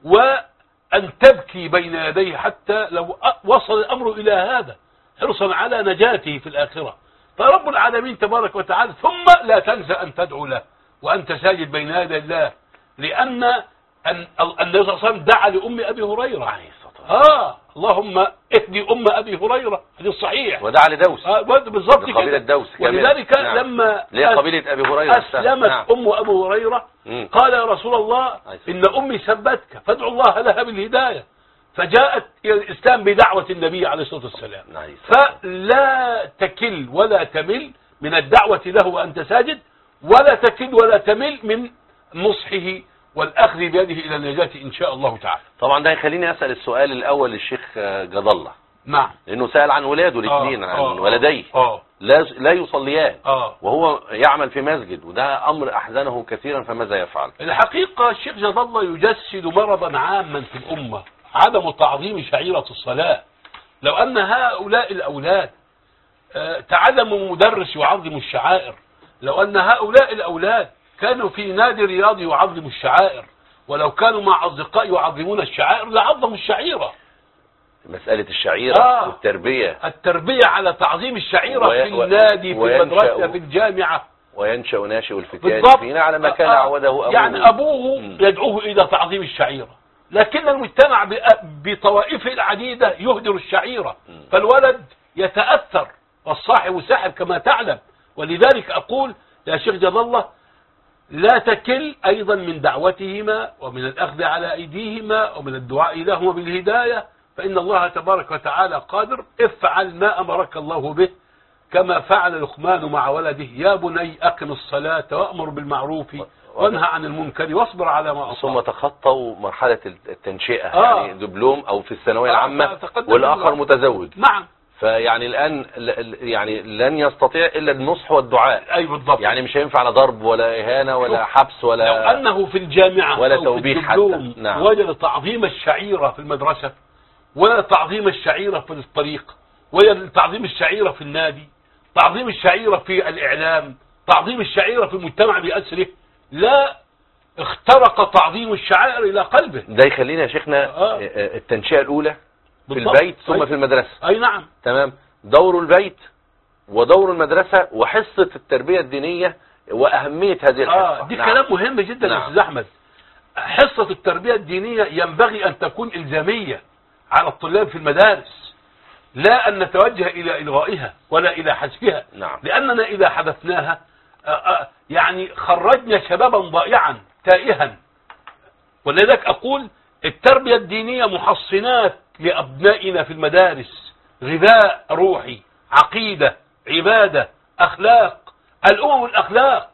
وأن تبكي بين يديه حتى لو وصل الأمر إلى هذا، حرصا على نجاته في الآخرة. فرب العالمين تبارك وتعالى: ثم لا تنسى أن تدعو له وأنت ساجد بين يدي الله، لأن أن النبي صلى الله عليه وسلم دعا لأم أبي هريرة عليه الصلاة والسلام: آه اللهم اهدي أم أبي هريرة، هذا الصحيح. ودعا لدوس، آه بالضبط كده، قبيلة دوس كمان. ولذلك نعم. لما ليه قبيلة أبي هريرة أسلمت نعم. أم أبي هريرة مم. قال: يا رسول الله إن أمي سبتك فادعو الله لها بالهداية. فجاءت إلى الإسلام بدعوة النبي عليه الصلاة والسلام. نعم. فلا تكل ولا تمل من الدعوة له وأنت ساجد، ولا تكل ولا تمل من نصحه والأخذ بيده إلى النجاة إن شاء الله تعالى. طبعا ده يخليني أسأل السؤال الأول للشيخ جد الله، نعم، لأنه سأل عن ولاده الاثنين، آه عن آه ولديه آه لا لا يصليان، آه وهو يعمل في مسجد، وده أمر أحزنه كثيرا، فماذا يفعل؟ الحقيقة الشيخ جد الله يجسد مرضا عاما في الأمة: عدم تعظيم شعيرة الصلاة. لو أن هؤلاء الأولاد آه، تعلموا مدرس يعظم الشعائر، لو أن هؤلاء الأولاد كانوا في نادي رياضي يعظم الشعائر، ولو كانوا مع أصدقاء يعظمون الشعائر لعظموا الشعيرة. مسألة الشعيرة آه. والتربية، التربية على تعظيم الشعيرة وي- في النادي، في وينشأ- المدرسة، في الجامعة. وينشأ ناشئ الفتيان بالضبط. فينا على ما كان آه. عوده أبوه. يعني أبوه مم. يدعوه إلى تعظيم الشعيرة، لكن المجتمع ب- بطوائفه العديدة يهدر الشعيرة، مم. فالولد يتأثر، والصاحب ساحب كما تعلم. ولذلك أقول يا شيخ جد الله: لا تكل أيضا من دعوتهما ومن الأخذ على أيديهما ومن الدعاء لهما بالهداية، فإن الله تبارك وتعالى قادر. افعل ما أمرك الله به، كما فعل لقمان مع ولده: يا بني أقم الصلاة وأمر بالمعروف وانهى عن المنكر واصبر على ما ثم أصاب. تخطوا مرحلة التنشئة، آه. يعني دبلوم أو في الثانوية العامة، آه، تقدم والآخر الله. متزوج. نعم، فيعني الآن ل- يعني لن يستطيع إلا النصح والدعاء. أي بالضبط. يعني مش هينفع لا ضرب ولا إهانة ولا شوف، حبس ولا لو أنه في الجامعة ولا أو في توبيخ الدبلوم حتى. نعم. وجد تعظيم الشعيرة في المدرسة، ولا تعظيم الشعيرة في الطريق، ولا تعظيم الشعيرة في النادي، تعظيم الشعيرة في الإعلام، تعظيم الشعيرة في المجتمع بأسره، لا اخترق تعظيم الشعائر إلى قلبه. ده يخلينا يا شيخنا آه. التنشئة الأولى في بالضبط. البيت ثم أي. في المدرسة. أي نعم. تمام. دور البيت ودور المدرسة وحصة التربية الدينية وأهمية هذه الحصة. آه دي نعم. كلام مهم جدا نعم. يا أستاذ أحمد. حصة التربية الدينية ينبغي أن تكون إلزامية على الطلاب في المدارس، لا أن نتوجه إلى إلغائها ولا إلى حذفها. نعم. لأننا إذا حذفناها آه آه يعني خرجنا شبابا ضائعا تائها. ولذلك أقول التربية الدينية محصنات لأبنائنا في المدارس: غذاء روحي، عقيدة، عبادة، أخلاق، الأمم الأخلاق.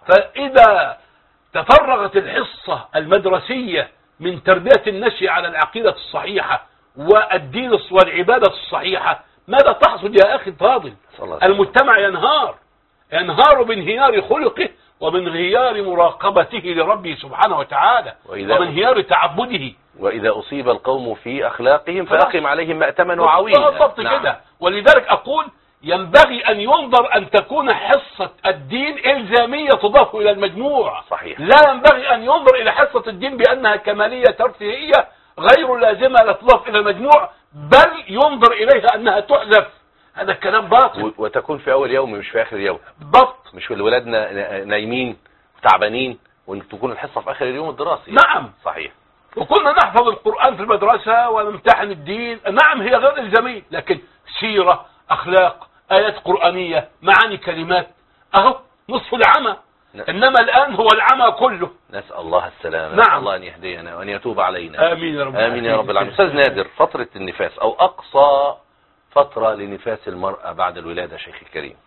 فإذا تفرغت الحصة المدرسية من تربية النشء على العقيدة الصحيحة والدين والعبادة الصحيحة، ماذا تحصل يا أخي الفاضل؟ المجتمع ينهار ينهار بانهيار خلقه وبانهيار مراقبته لربه سبحانه وتعالى وبانهيار تعبده. وإذا أصيب القوم في أخلاقهم فأقم عليهم مأتما وعويلا. بالضبط نعم. كده. ولذلك أقول ينبغي أن ينظر أن تكون حصة الدين إلزامية تضاف إلى المجموع. صحيح. لا ينبغي أن ينظر إلى حصة الدين بأنها كمالية ترفيهية غير لازمة لا تضاف إلى المجموع، بل ينظر إليها أنها تحذف. هذا الكلام باطل. وتكون في أول يوم مش في آخر يوم. بالضبط. مش الولاد نايمين تعبانين وأن تكون الحصة في آخر اليوم الدراسي. نعم صحيح. وكنا نحفظ القرآن في المدرسة ونمتحن الدين. نعم هي غير إلزامية، لكن سيرة، أخلاق، آيات قرآنية، معاني كلمات، أهو نصف العمى. إنما الآن هو العمى كله. نسأل الله السلامة. نعم. الله أن يهدينا وأن يتوب علينا. آمين يا رب آمين يا رب العالمين. أستاذ نادر، فترة النفاس أو أقصى فترة لنفاس المرأة بعد الولادة شيخ الكريم؟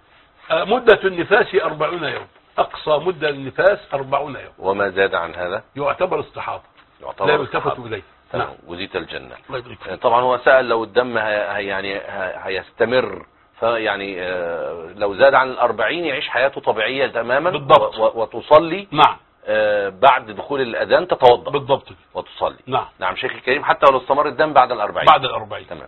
مدة النفاس أربعون يوم. أقصى مدة للنفاس أربعون يوم. وما زاد عن هذا يعتبر استحاضة. يعتبر لا يلتفت إليه. نعم. وزيت الجنة. الله يبارك فيك. طبعا هو سأل لو الدم هي يعني هيستمر، فيعني لو زاد عن الأربعين يعيش حياته طبيعية تماما. بالضبط. وتصلي. نعم. بعد دخول الأذان تتوضأ. بالضبط. وتصلي. نعم. نعم شيخ الكريم، حتى لو استمر الدم بعد الأربعين. بعد الأربعين. تمام.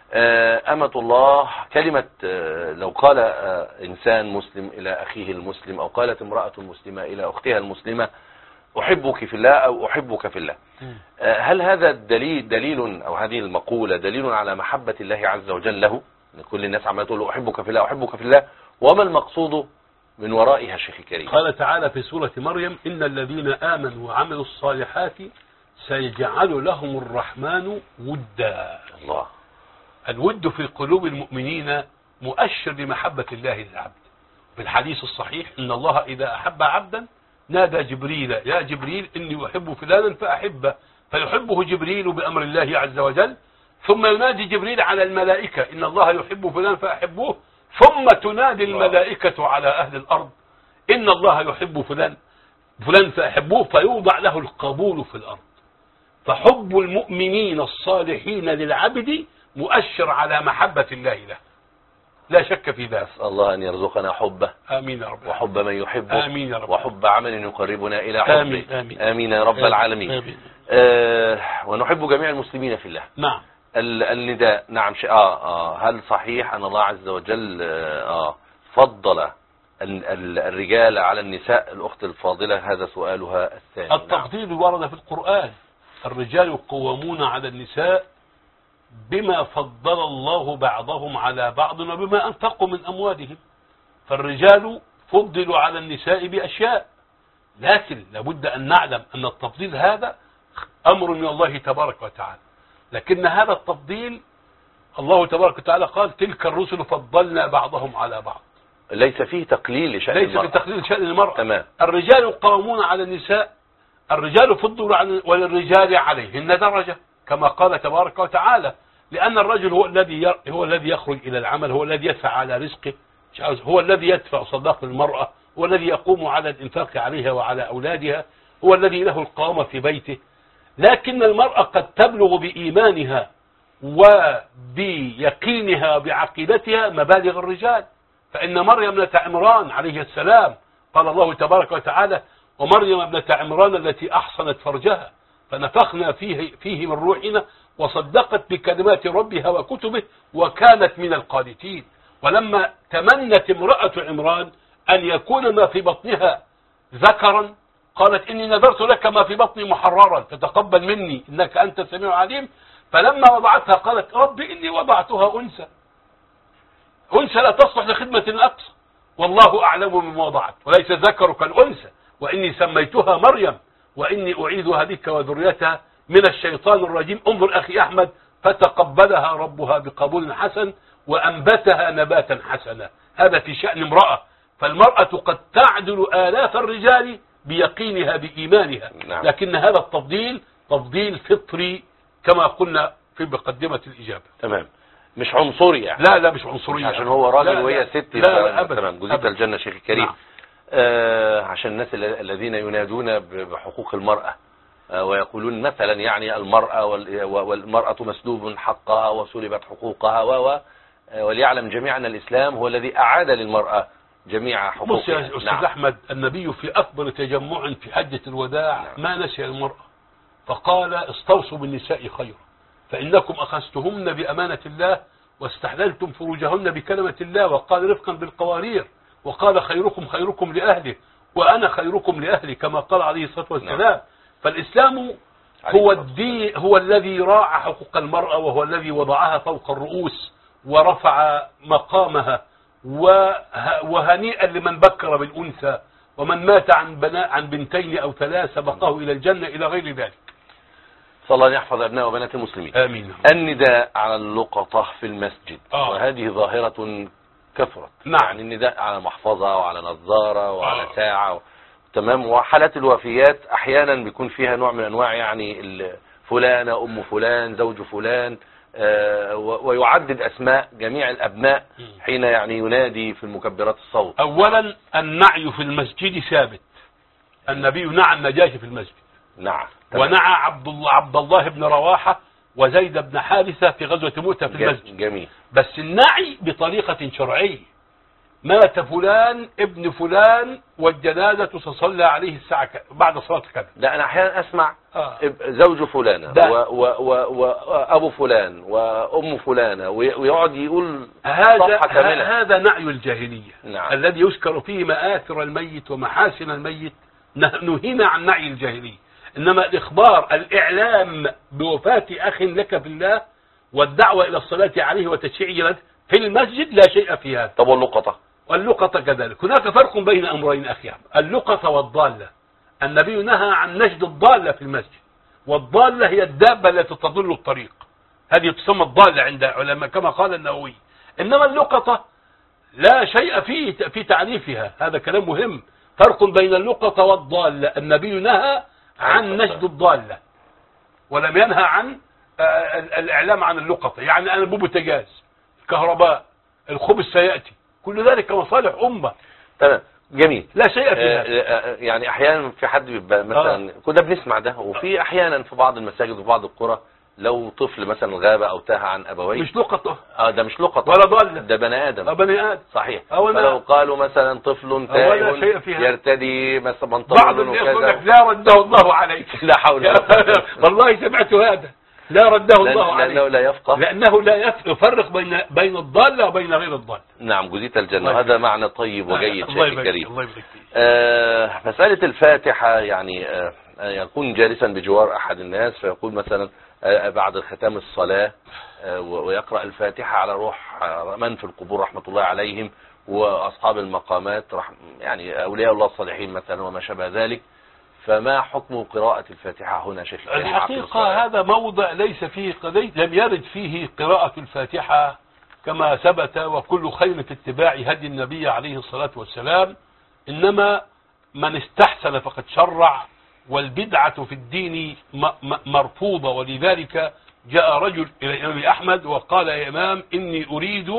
أمة الله، كلمة لو قال إنسان مسلم إلى أخيه المسلم، أو قالت امرأة مسلمة إلى أختها المسلمة أحبك في الله أو أحبك في الله، هل هذا الدليل دليل أو هذه المقولة دليل على محبة الله عز وجل له؟ كل الناس عمالة تقول له أحبك في الله أحبك في الله، وما المقصود من ورائها شيخ الكريم؟ قال تعالى في سورة مريم: إن الذين آمنوا وعملوا الصالحات سيجعل لهم الرحمن ودا. الله. الود في قلوب المؤمنين مؤشر لمحبة الله للعبد. في الحديث الصحيح إن الله إذا أحب عبدا نادى جبريل: يا جبريل إني أحب فلانا فأحبه، فيحبه جبريل بأمر الله عز وجل، ثم ينادي جبريل على الملائكة: إن الله يحب فلان فأحبوه، ثم تنادي الملائكة على أهل الأرض: إن الله يحب فلان فلان فأحبوه، فيوضع له القبول في الأرض. فحب المؤمنين الصالحين للعبد مؤشر على محبة الله له، لا شك في ذلك. الله أن يرزقنا حبه. آمين يا رب. وحب من يحبه. آمين يا رب. وحب عمل يقربنا إلى حبه. آمين. آمين. آمين يا رب آمين. العالمين. آمين. آه ونحب جميع المسلمين في الله. نعم. النداء. نعم. آه آه هل صحيح أن الله عز وجل آه فضل الرجال على النساء؟ الأخت الفاضلة هذا سؤالها الثاني. التفضيل نعم. ورد في القرآن: الرجال قوامون على النساء بما فضل الله بعضهم على بعض وبما أنفقوا من أموالهم. فالرجال فضلوا على النساء بأشياء، لكن لابد أن نعلم أن التفضيل هذا أمر من الله تبارك وتعالى، لكن هذا التفضيل الله تبارك وتعالى قال: تلك الرسل فضلنا بعضهم على بعض. ليس فيه تقليل لشأن ليس المرأة. فيه تقليل لشأن المرأة. تمام. الرجال قوامون على النساء، الرجال فضلوا على، وللرجال عليهن درجة كما قال تبارك وتعالى، لأن الرجل هو الذي هو الذي يخرج إلى العمل، هو الذي يدفع على رزقه، هو الذي يدفع صداق المرأة، هو الذي يقوم على الإنفاق عليها وعلى أولادها، هو الذي له القوامة في بيته. لكن المرأة قد تبلغ بإيمانها وبيقينها بعقيدتها مبالغ الرجال. فإن مريم ابنة عمران عليه السلام قال الله تبارك وتعالى: ومريم ابنة عمران التي أحصنت فرجها فنفخنا فيه, فيه من روحنا وصدقت بكلمات ربها وكتبه وكانت من القانتين. ولما تمنت امرأة عمران أن يكون ما في بطنها ذكرا قالت: إني نذرت لك ما في بطني محررا فتقبل مني إنك أنت السميع العليم. فلما وضعتها قالت: رب إني وضعتها أنثى، أنثى لا تصلح لخدمة الأقصى، والله أعلم بما وضعت وليس ذكر كالأنثى، وإني سميتها مريم وإني أعيذها بك وذريتها من الشيطان الرجيم. انظر أخي أحمد: فتقبلها ربها بقبول حسن وأنبتها نباتا حسنا. هذا في شأن امرأة. فالمرأة قد تعدل آلاف الرجال بيقينها بإيمانها. نعم. لكن هذا التفضيل تفضيل فطري كما قلنا في مقدمة الإجابة. تمام. مش عنصري يعني. لا لا مش عنصري عشان هو راجل وهي ست. لا لا أبدا. تمام. جزيت الجنة شيخ الكريم. نعم. آه عشان الناس الذين ينادون بحقوق المرأة آه ويقولون مثلا يعني المرأة والمرأة مسلوب حقها وسلبت حقوقها و وليعلم جميعا أن الإسلام هو الذي أعاد للمرأة جميع حقوقها. بص يا أستاذ نعم. أحمد، النبي في أكبر تجمع في حجة الوداع نعم. ما نسي المرأة، فقال استوصوا بالنساء خيرا فإنكم أخذتهن بأمانة الله واستحللتم فروجهن بكلمة الله، وقال رفقا بالقوارير، وقال خيركم خيركم لأهله وأنا خيركم لأهلي كما قال عليه الصلاة والسلام. نعم. فالإسلام هو الدين، هو الذي راعى حقوق المرأة، وهو الذي وضعها فوق الرؤوس ورفع مقامها، وهنيئا لمن بكر بالأنثى، ومن مات عن بناء عن بنتين أو ثلاثة بقاه إلى الجنة إلى غير ذلك. صلى الله أن يحفظ أبناء وبنات المسلمين. آمين. النداء على اللقطة في المسجد آه. وهذه ظاهرة كثرت. نعم. يعني النداء على محفظة وعلى نظارة وعلى آه. ساعة و... تمام. وحالات الوفيات أحيانا بيكون فيها نوع من أنواع يعني فلانة أم فلان زوج فلان، آه ويعدد أسماء جميع الأبناء حين يعني ينادي في المكبرات الصوت. أولا النعي في المسجد ثابت، النبي نعى النجاشي في المسجد. نعم. ونعى عبد الله عبد الله بن رواحة وزيد بن حارثة في غزوة مؤتة في المسجد. جميل. بس النعي بطريقة شرعية، مات فلان ابن فلان والجنازة تصلى عليه الساعة بعد صلاة كذا. لا أنا أحيانا أسمع آه. زوج فلانة وأبو فلان وأم فلانة ويقعد يقول هذا هذا نعي الجاهلية. نعم. الذي يذكر فيه مآثر الميت ومحاسن الميت، نهينا عن نعي الجاهلية. إنما الإخبار الإعلام بوفاة أخ لك في الله والدعوة إلى الصلاة عليه وتشييعه في المسجد لا شيء في هذا. طب واللقطة؟ واللقطة كذلك. هناك فرق بين أمرين أخي أحمد، اللقطة والضالة. النبي نهى عن نشد الضالة في المسجد، والضالة هي الدابة التي تضل الطريق، هذه تسمى الضالة عند العلماء كما قال النووي. إنما اللقطة لا شيء في في تعريفها، هذا كلام مهم. فرق بين اللقطة والضالة، النبي نهى عن نشد الضالة ولم ينهى عن الإعلام عن اللقطة. يعني أنا بوتاجاز، كهرباء، الخبز سيأتي، كل ذلك مصالح أمة. تمام. جميل. لا شيء فيها. يعني أحيانا في حد بيبقى مثلا آه. كنا بنسمع ده، وفي أحيانا في بعض المساجد وفي بعض القرى لو طفل مثلا غاب أو تاه عن أبويه، مش لقطة. اه ده مش لقطة ولا ضالة، ده بني آدم. اه بني آدم صحيح. فلو قالوا مثلا طفل تائه يرتدي مثلا بنطلون بعض الناس يقول لك لا رده الله عليك. لا حول ولا قوة. والله سمعت هذا، لا رده الله عليك لأنه لا يفقه، لأنه لا يفرق بين بين الضالة وبين غير الضالة. نعم. جزيت الجنة. هذا معنى طيب وجيد شيخ الكريم. الله يبارك فيك. آه مسألة الفاتحة يعني آه يكون جالسا بجوار أحد الناس فيقول مثلا آه بعد ختام الصلاة آه ويقرأ الفاتحة على روح آه من في القبور رحمة الله عليهم وأصحاب المقامات رحم يعني أولياء الله الصالحين مثلا وما شابه ذلك، فما حكم قراءة الفاتحة هنا شيخ الكريم؟ الحقيقة هذا موضع ليس فيه قضية، لم يرد فيه قراءة الفاتحة كما ثبت، وكل خير في اتباع هدي النبي عليه الصلاة والسلام. إنما من استحسن فقد شرع، والبدعة في الدين مرفوضة. ولذلك جاء رجل إلى الإمام أحمد وقال يا إمام إني أريد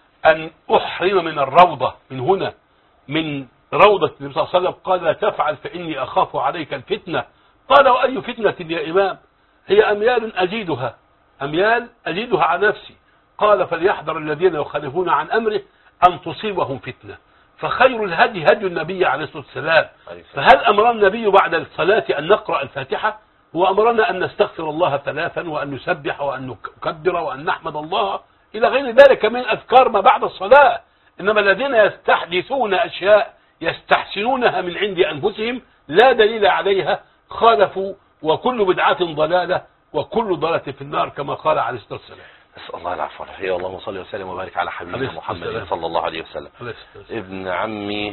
أن أحرم من الروضة، من هنا من روضة النبي صلى الله عليه وسلم. قال لا تفعل فإني أخاف عليك الفتنة. قال وأي فتنة يا إمام؟ هي أميال أزيدها، أميال أزيدها على نفسي. قال فليحذر الذين يخالفون عن أمره أن تصيبهم فتنة. فخير الهدي هدي النبي عليه الصلاة والسلام. فهل أمر النبي بعد الصلاة أن نقرأ الفاتحة؟ هو أمرنا أن نستغفر الله ثلاثا وأن نسبح وأن نكبر وأن نحمد الله إلى غير ذلك من أذكار ما بعد الصلاة. إنما الذين يستحدثون أشياء يستحسنونها من عند أنفسهم لا دليل عليها خالفوا، وكل بدعة ضلالة وكل ضلالة في النار كما قال عليه الصلاة والسلام. نسأل الله العفو والعافية. اللهم صل وسلم وبارك على حبيبنا محمد صلى الله عليه وسلم. ابن عمي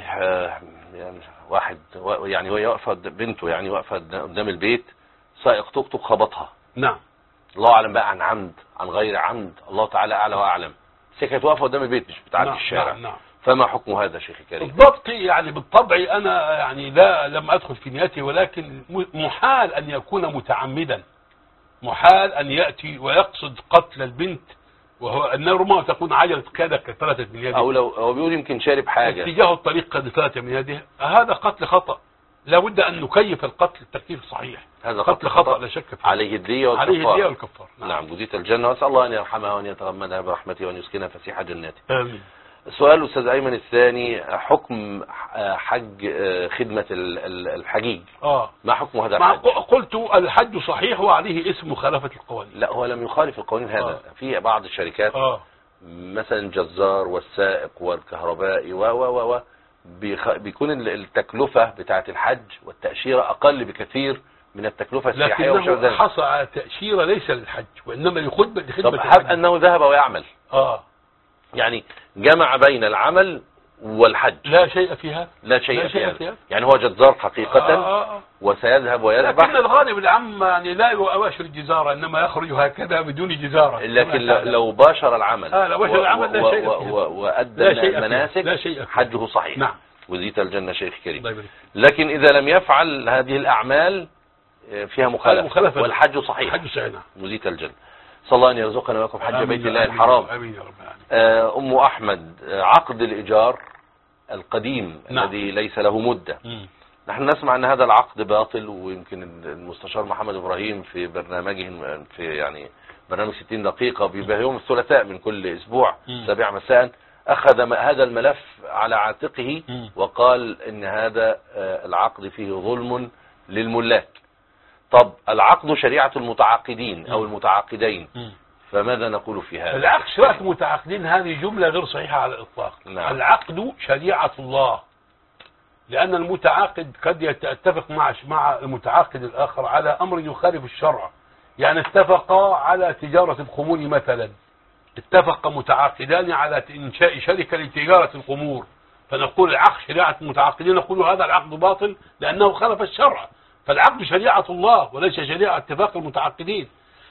واحد يعني وهي واقفة بنته يعني واقفة قدام البيت، سائق توك توك خبطها. نعم. الله أعلم بقى عن عمد عن غير عمد، الله تعالى أعلى وأعلم. سكت واقفة قدام البيت مش بتعدي نعم. الشارع. نعم. نعم. فما حكم هذا شيخ الكريم؟ بالضبط. يعني بالطبع أنا يعني لا لم أدخل في نيتي، ولكن محال أن يكون متعمدا، محال أن يأتي ويقصد قتل البنت، وهو أنه ربما تكون عجلة كذا كثرت من يده، أو لو هو بيقول يمكن شارب حاجة اتجاه الطريق قد فات من يده، هذا قتل خطأ لابد أن نكيف القتل التكييف الصحيح. هذا قتل خطأ لا شك فيه، عليه الدية والكفار. عليه الدية والكفار. نعم, نعم جزيت الجنة، وأسأل الله أن يرحمها وأن يتغمدها برحمته وأن يسكنها فسيح جناته. آمين. السؤال أستاذ أيمن الثاني، حكم حج خدمة الحجيج. آه. ما حكم هذا الحج؟ قلت الحج صحيح وعليه اسم مخالفة القوانين. لا هو لم يخالف القوانين هذا. آه. في بعض الشركات آه. مثلا جزار والسائق والكهربائي و و و بيكون التكلفة بتاعة الحج والتأشيرة أقل بكثير من التكلفة السياحية. لكنه حصل على تأشيرة ليس للحج وإنما لخدمة لخدمة الحج. طب أنه ذهب ويعمل. آه. يعني جمع بين العمل والحج. لا شيء فيها. لا شيء, لا شيء فيها. يعني هو جزار حقيقة. آه آه. وسيذهب ويذبح. لكن الغالب العام يعني لا يباشر الجزارة، إنما يخرج هكذا بدون جزارة. لكن لو باشر العمل آه لو باشر العمل لا شيء فيها. وأدى المناسك حجه صحيح. نعم. وزيت الجنة شيخ كريم. لكن إذا لم يفعل هذه الأعمال فيها مخالفة والحج صحيح. الحج صحيح. نعم. وزيت الجنة. صلى الله أن يرزقنا وياكم حج بيت الله الحرام. آمين يا رب العالمين. أم أحمد، عقد الإيجار القديم نعم. الذي ليس له مدة. م. نحن نسمع أن هذا العقد باطل، ويمكن المستشار محمد إبراهيم في برنامجه في يعني برنامج ستين دقيقة بيبقى يوم الثلاثاء من كل أسبوع سابع مساء أخذ هذا الملف على عاتقه م. وقال إن هذا العقد فيه ظلم للملاك. طب العقد شريعة المتعاقدين أو المتعاقدين، فماذا نقول في هذا؟ العقد شريعة المتعاقدين هذه جملة غير صحيحة على الإطلاق. نعم. العقد شريعة الله، لأن المتعاقد قد يتفق مع مع المتعاقد الآخر على أمر يخالف الشرع. يعني اتفقا على تجارة الخمور مثلا، اتفق متعاقدان على إنشاء شركة لتجارة الخمور، فنقول العقد شريعة المتعاقدين، نقول هذا العقد باطل لأنه خالف الشرع. فالعقد شريعة الله وليس شريعة اتفاق المتعاقدين.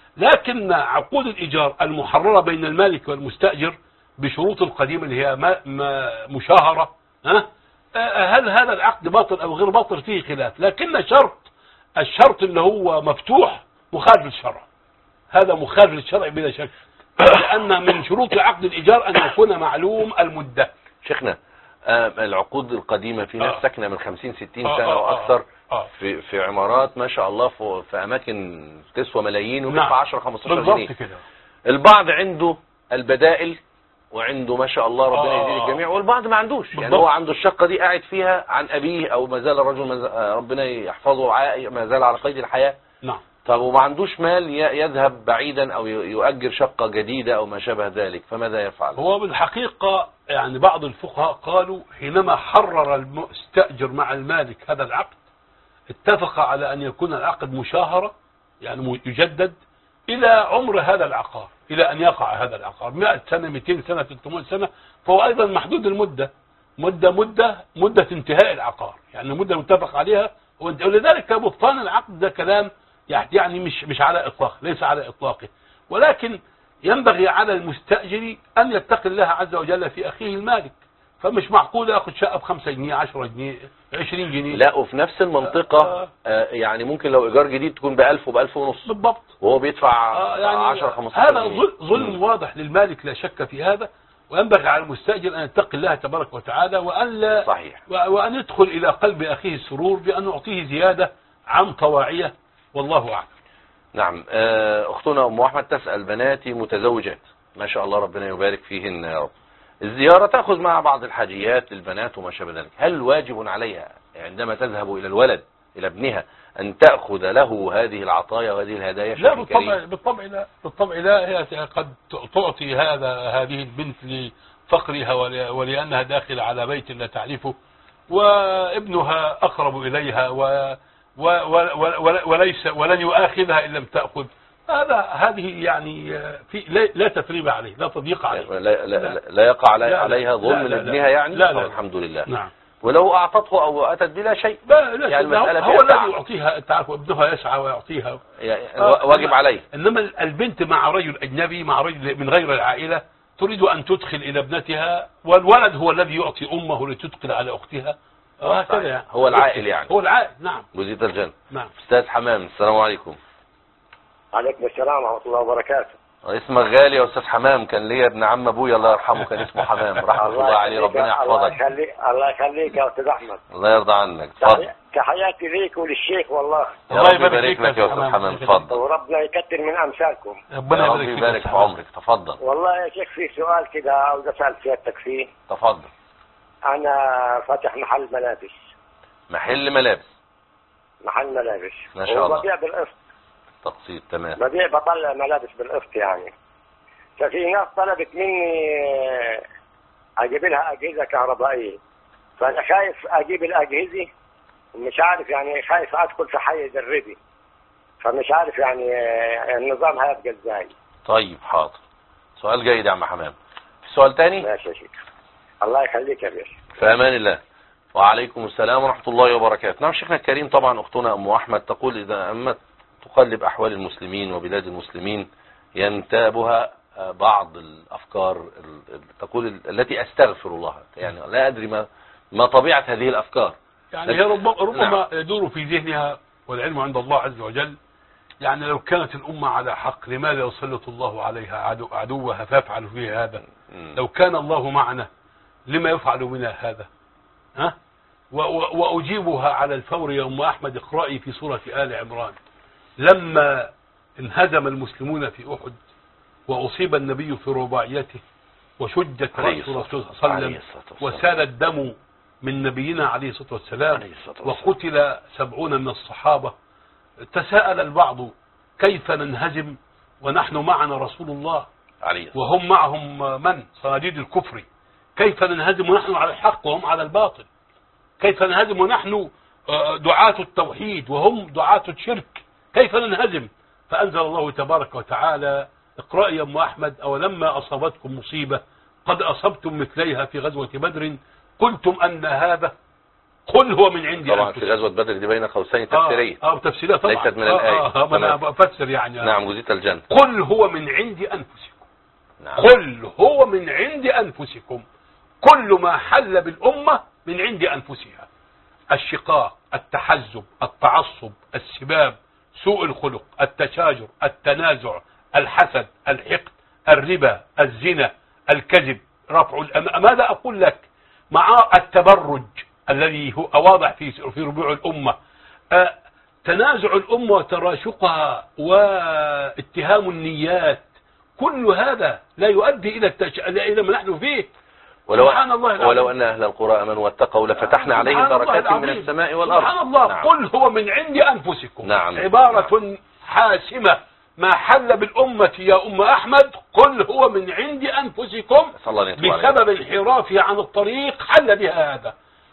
لكن عقود الإيجار المحررة بين المالك والمستأجر بشروط القديمة اللي هي ما ما مشاهرة، ها هل هذا العقد باطل أو غير باطل فيه خلاف، لكن شرط الشرط اللي هو مفتوح مخالف للشرع، هذا مخالف للشرع بلا شك، لأن من شروط عقد الإيجار أن يكون معلوم المدة. شيخنا العقود القديمة في ناس آه. ساكنة من خمسين ستين آه سنة آه وأكثر آه. في في عمارات ما شاء الله في, في أماكن تسوى ملايين وبيدفع نعم. عشرة خمستاشر جنيه. كده. البعض عنده البدائل وعنده ما شاء الله ربنا آه. يزيد الجميع، والبعض ما عندوش. بالضبط. يعني هو عنده الشقة دي قاعد فيها عن أبيه أو ما زال الرجل مازال ربنا يحفظه ما زال على قيد الحياة. نعم. طب وما عندوش مال يذهب بعيدا أو يؤجر شقة جديدة أو ما شابه ذلك، فماذا يفعل؟ هو بالحقيقة يعني بعض الفقهاء قالوا حينما حرر المستأجر مع المالك هذا العقد اتفق على أن يكون العقد مشاهرة، يعني يجدد إلى عمر هذا العقار، إلى أن يقع هذا العقار مئة سنة مئتين سنة ثلاثمئة سنة، فهو أيضا محدود المدة، مدة مدة مدة انتهاء العقار، يعني المدة المتفق عليها. ولذلك بطلان العقد ده كلام يعني مش مش على إطلاق، ليس على إطلاقه، ولكن ينبغي على المستأجر أن يتقي الله عز وجل في أخيه المالك. فمش معقول ياخذ شقة بخمسة جنيه عشرة جنيه عشرين جنيه. لا، وفي نفس المنطقة آه يعني ممكن لو إيجار جديد تكون بألف وبألف ونص بالضبط، وهو بيدفع آه يعني عشرة خمستاشر هذا جنيه. ظلم واضح للمالك لا شك في هذا، وينبغي على المستأجر أن يتقي الله تبارك وتعالى، وأن لا صحيح. وأن يدخل إلى قلب أخيه السرور بأن يعطيه زيادة عن طواعية، والله أعلم. نعم. أختنا أم أحمد تسأل: بناتي متزوجات ما شاء الله ربنا يبارك فيهن يا رب، الزيارة تأخذ مع بعض الحاجيات للبنات وما شابه ذلك، هل واجب عليها عندما تذهب إلى الولد إلى ابنها أن تأخذ له هذه العطايا وهذه الهدايا؟ لا بالطبع, بالطبع لا بالطبع لا هي قد تعطي هذا هذه البنت لفقرها ولأنها داخل على بيت لا تعرفه، وابنها أقرب إليها و وليس ولن يؤاخذها إن لم تأخذ. هذا هذه يعني في لا تثريب عليه، لا تضييق عليه، لا, لا, لا, لا يقع عليها ظلم لابنها يعني. لا لا الحمد لله. نعم. ولو أعطته أو أتت بلا شيء لا لا يعني المسألة هو الذي يعطيها، تعرف ابنها يسعى ويعطيها يعني واجب عليه. إنما البنت مع رجل أجنبي مع رجل من غير العائلة تريد أن تدخل إلى ابنتها، والولد هو الذي يعطي أمه لتدخل على أختها، وهكذا يعني. هو العائل يعني. هو العائل. نعم. جزيت الجنة. نعم. أستاذ حمام، السلام عليكم. عليكم السلام ورحمة الله وبركاته. اسمك غالي يا استاذ حمام، كان ليا ابن عم ابويا الله يرحمه كان اسمه حمام رحمه الله عليه، ربنا الله يحفظك. يخليك الله يخليك يا استاذ احمد. الله يرضى عنك. اتفضل. تحياتي ليك وللشيخ والله. يا رب يبارك لك يا استاذ حمام. اتفضل. وربنا يكتر من امثالكم. ربنا يبارك في عمرك. تفضل. والله يا شيخ في سؤال كده عاوز اسال سيادتك فيه. تفضل. انا فاتح محل ملابس. محل ملابس. محل ملابس. ما شاء الله. وببيع بالقسط. تقسيط تمام. ببيع بطلع ملابس بالقسط يعني. ففي ناس طلبت مني اجيب لها اجهزه كهربائيه، فانا خايف اجيب الاجهزه ومش عارف يعني خايف ادخل في حيز الربا، فمش عارف يعني النظام هيبقى ازاي. طيب حاضر، سؤال جيد يا عم حمام. في سؤال تاني؟ ماشي يا شيخ. الله يخليك يا باشا. في امان الله. وعليكم السلام ورحمه الله وبركاته. نعم شيخنا الكريم، طبعا اختنا ام احمد تقول اذا اما تقلب احوال المسلمين وبلاد المسلمين ينتابها بعض الافكار تقول التي استغفر الله، يعني لا ادري ما ما طبيعه هذه الافكار. يعني هي ربما, ربما نعم. يدور في ذهنها والعلم عند الله عز وجل. يعني لو كانت الامه على حق لماذا يسلط الله عليها عدو عدوها فيفعل فيها هذا؟ م. لو كان الله معنا لما يفعل بنا هذا؟ ها؟ واجيبها على الفور يا ام احمد، اقرأي في سوره ال عمران لما انهزم المسلمون في احد وأصيب النبي في رباعيته وشجت رأس الرسول صلى الله عليه وسلم وسال الدم من نبينا عليه الصلاة والسلام وقتل سبعون من الصحابة. تساءل البعض كيف ننهزم ونحن معنا رسول الله وهم معهم من صناديد الكفر؟ كيف ننهزم ونحن على الحق وهم على الباطل؟ كيف ننهزم ونحن دعاة التوحيد وهم دعاة الشرك؟ كيف ننهزم؟ فأنزل الله تبارك وتعالى اقرأ يا ام احمد اولما اصابتكم مصيبة قد اصبتم مثليها في غزوة بدر قلتم ان هذا قل هو من عندي طبعا في غزوة بدر دي بين قوسين تفسيرية. اه, آه تفسيرية طبعا ليست من الآية. اه, آه انا بفسر يعني. نعم جزيت الجنة. قل هو من عند انفسكم. نعم. قل هو من عند انفسكم. كل ما حل بالامة من عند انفسها، الشقاق، التحزب، التعصب، السباب، سوء الخلق، التشاجر، التنازع، الحسد، الحقد، الربا، الزنا، الكذب، رفع الأم... ماذا أقول لك؟ مع التبرج الذي هو واضح في في ربوع الأمة، أه تنازع الأمة وتراشقها واتهام النيات، كل هذا لا يؤدي إلى التش... إلى ما نحن فيه. ولو, سبحان الله ولو أن أهل القرى آمنوا واتقوا لفتحنا عليهم بركات من السماء والأرض. سبحان الله. نعم. قل هو من عند أنفسكم. نعم. عبارة نعم. حاسمة ما حل بالأمة يا أم أحمد. قل هو من عند أنفسكم بسبب انحرافها عن الطريق حل بها هذا.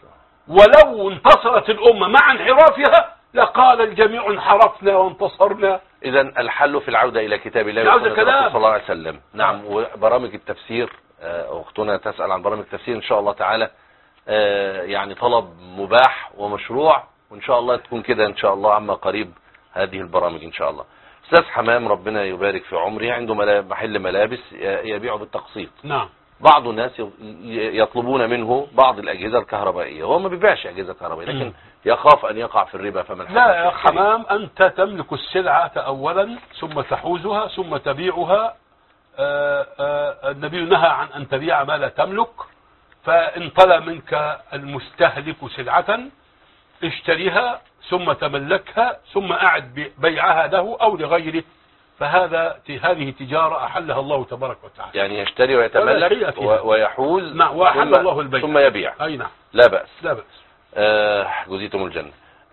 ولو انتصرت الأمة مع انحرافها لقال الجميع انحرفنا وانتصرنا. إذا الحل في العودة إلى كتاب الله وسنة الرسول صلى الله عليه وسلم. نعم. وبرامج التفسير أختنا تسأل عن برامج التفسير إن شاء الله تعالى يعني طلب مباح ومشروع، وإن شاء الله تكون كده إن شاء الله عما قريب هذه البرامج إن شاء الله. أستاذ حمام ربنا يبارك في عمره عنده محل ملابس يبيعه بالتقسيط. نعم. بعض الناس يطلبون منه بعض الأجهزة الكهربائية، هو ما بيبيعش أجهزة كهربائية لكن م. يخاف أن يقع في الربا. فمن لا يا حمام، أنت تملك السلعة أولا ثم تحوزها ثم تبيعها. آآ آآ النبي نهى عن أن تبيع ما لا تملك، فإن طلب منك المستهلك سلعة اشتريها ثم تملكها ثم أعد بيعها له أو لغيره، فهذا هذه تجارة أحلها الله تبارك وتعالى. يعني يشتري ويتملك ويحول نعم وأحل الله البيع ثم يبيع. أي نعم. لا بأس. لا بأس. آه جزيتم الجنة.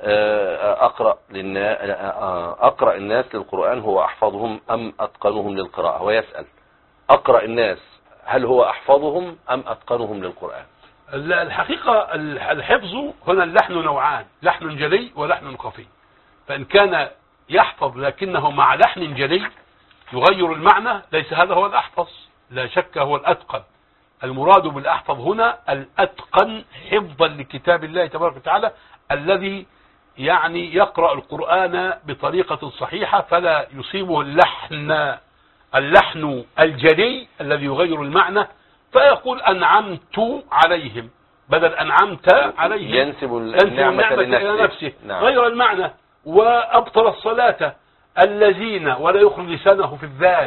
آه أقرأ للناس آه أقرأ الناس للقرآن هو أحفظهم أم أتقنهم للقراءة؟ هو يسأل أقرأ الناس هل هو أحفظهم أم أتقنهم للقرآن؟ الحقيقة الحفظ هنا اللحن نوعان، لحن جلي ولحن خفي. فإن كان يحفظ لكنه مع لحن جلي يغير المعنى ليس هذا هو الأحفظ، لا شك هو الأتقن. المراد بالأحفظ هنا الأتقن حفظا لكتاب الله تبارك وتعالى الذي يعني يقرأ القرآن بطريقة صحيحة فلا يصيبه اللحن اللحن الجلي الذي يغير المعنى، فيقول أنعمت عليهم بدل أنعمت عليهم، ينسب النعمة إلى نفسه. نعم. غير المعنى. وأبطل الصلاة الذين ولا يخرج لسانه في الذال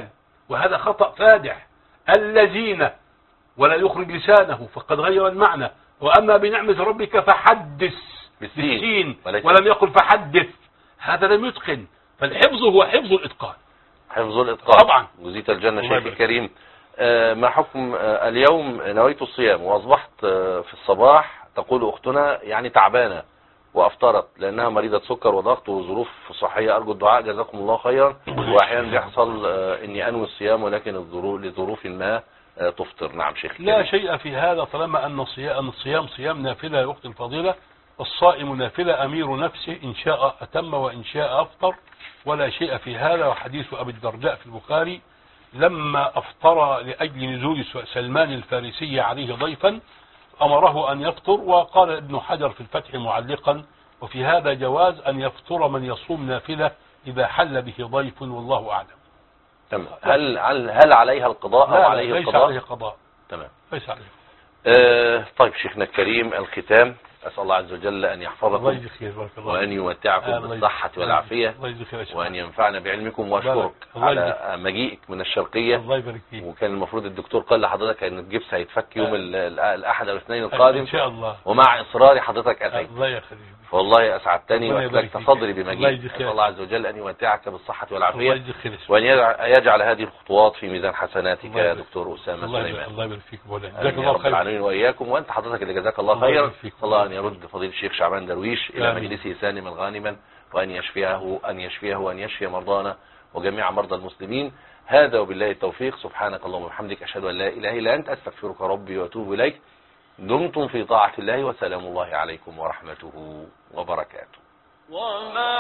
وهذا خطأ فادح. الذين ولا يخرج لسانه فقد غير المعنى. وأما بنعمة ربك فحدث بالسين ولم يقل فحدث، هذا لم يتقن. فالحفظ هو حفظ الإتقان. حفظ الإتقان طبعا. جزيت الجنة شيخ الكريم. آه ما حكم آه اليوم نويت الصيام وأصبحت آه في الصباح تقول أختنا يعني تعبانة وأفطرت لأنها مريضة سكر وضغط وظروف صحية، أرجو الدعاء جزاكم الله خيرا. وأحيانا بيحصل آه إني أنوي الصيام ولكن الظروف لظروف ما آه تفطر. نعم شيخ الكريم. لا شيء في هذا طالما أن الصيام صيام نافلة يا أختي الفضيلة. الصائم نافلة أمير نفسه، إن شاء أتم وإن شاء أفطر، ولا شيء في هذا. وحديث أبي الدرداء في البخاري لما أفطر لأجل نزول سلمان الفارسي عليه ضيفا أمره أن يفطر. وقال ابن حجر في الفتح معلقا وفي هذا جواز أن يفطر من يصوم نافلة إذا حل به ضيف، والله أعلم. تمام. هل هل عليها القضاء أو لا عليه لا ليس القضاء؟ عليه قضاء. تمام. ليس عليه. آه طيب شيخنا الكريم، الختام أسأل الله عز وجل أن يحفظكم وأن يمتعكم بالصحة والعافية وأن ينفعنا بعلمكم، وأشكرك على مجيئك من الشرقية. الله يبارك فيك. وكان المفروض الدكتور قال لحضرتك أن الجبس هيتفك يوم الأحد أو الاثنين القادم إن شاء الله، ومع إصرار حضرتك أتيت. الله يخليك. والله أسعدتني وأسلكت صدري بمجيئك. أسأل الله عز وجل أن يمتعك بالصحة والعافية وأن يجعل هذه الخطوات في ميزان حسناتك يا دكتور أسامة سليمان. الله يبارك فيك. جزاك الله خير. العالمين وإياكم، وأنت حضرتك اللي جزاك الله خيرا. الله أن يرد فضيلة الشيخ شعبان درويش إلى مجلسه سالما غانما، وأن يشفيه أن يشفيه وأن يشفي مرضانا وجميع مرضى المسلمين. هذا وبالله التوفيق. سبحانك اللهم وبحمدك، أشهد أن لا إله إلا أنت، أستغفرك ربي وأتوب إليك. دمتم في طاعة الله، وسلام الله عليكم ورحمته وبركاته. وما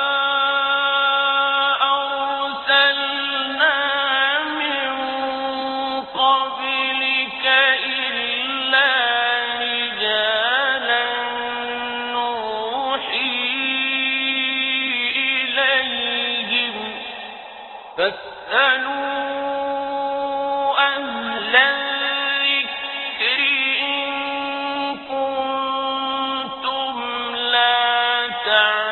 أرسلنا من قبلك إلا رجالا نوحي إليهم فاسألوا أهل الذكر إن كنتم لا تعلمون.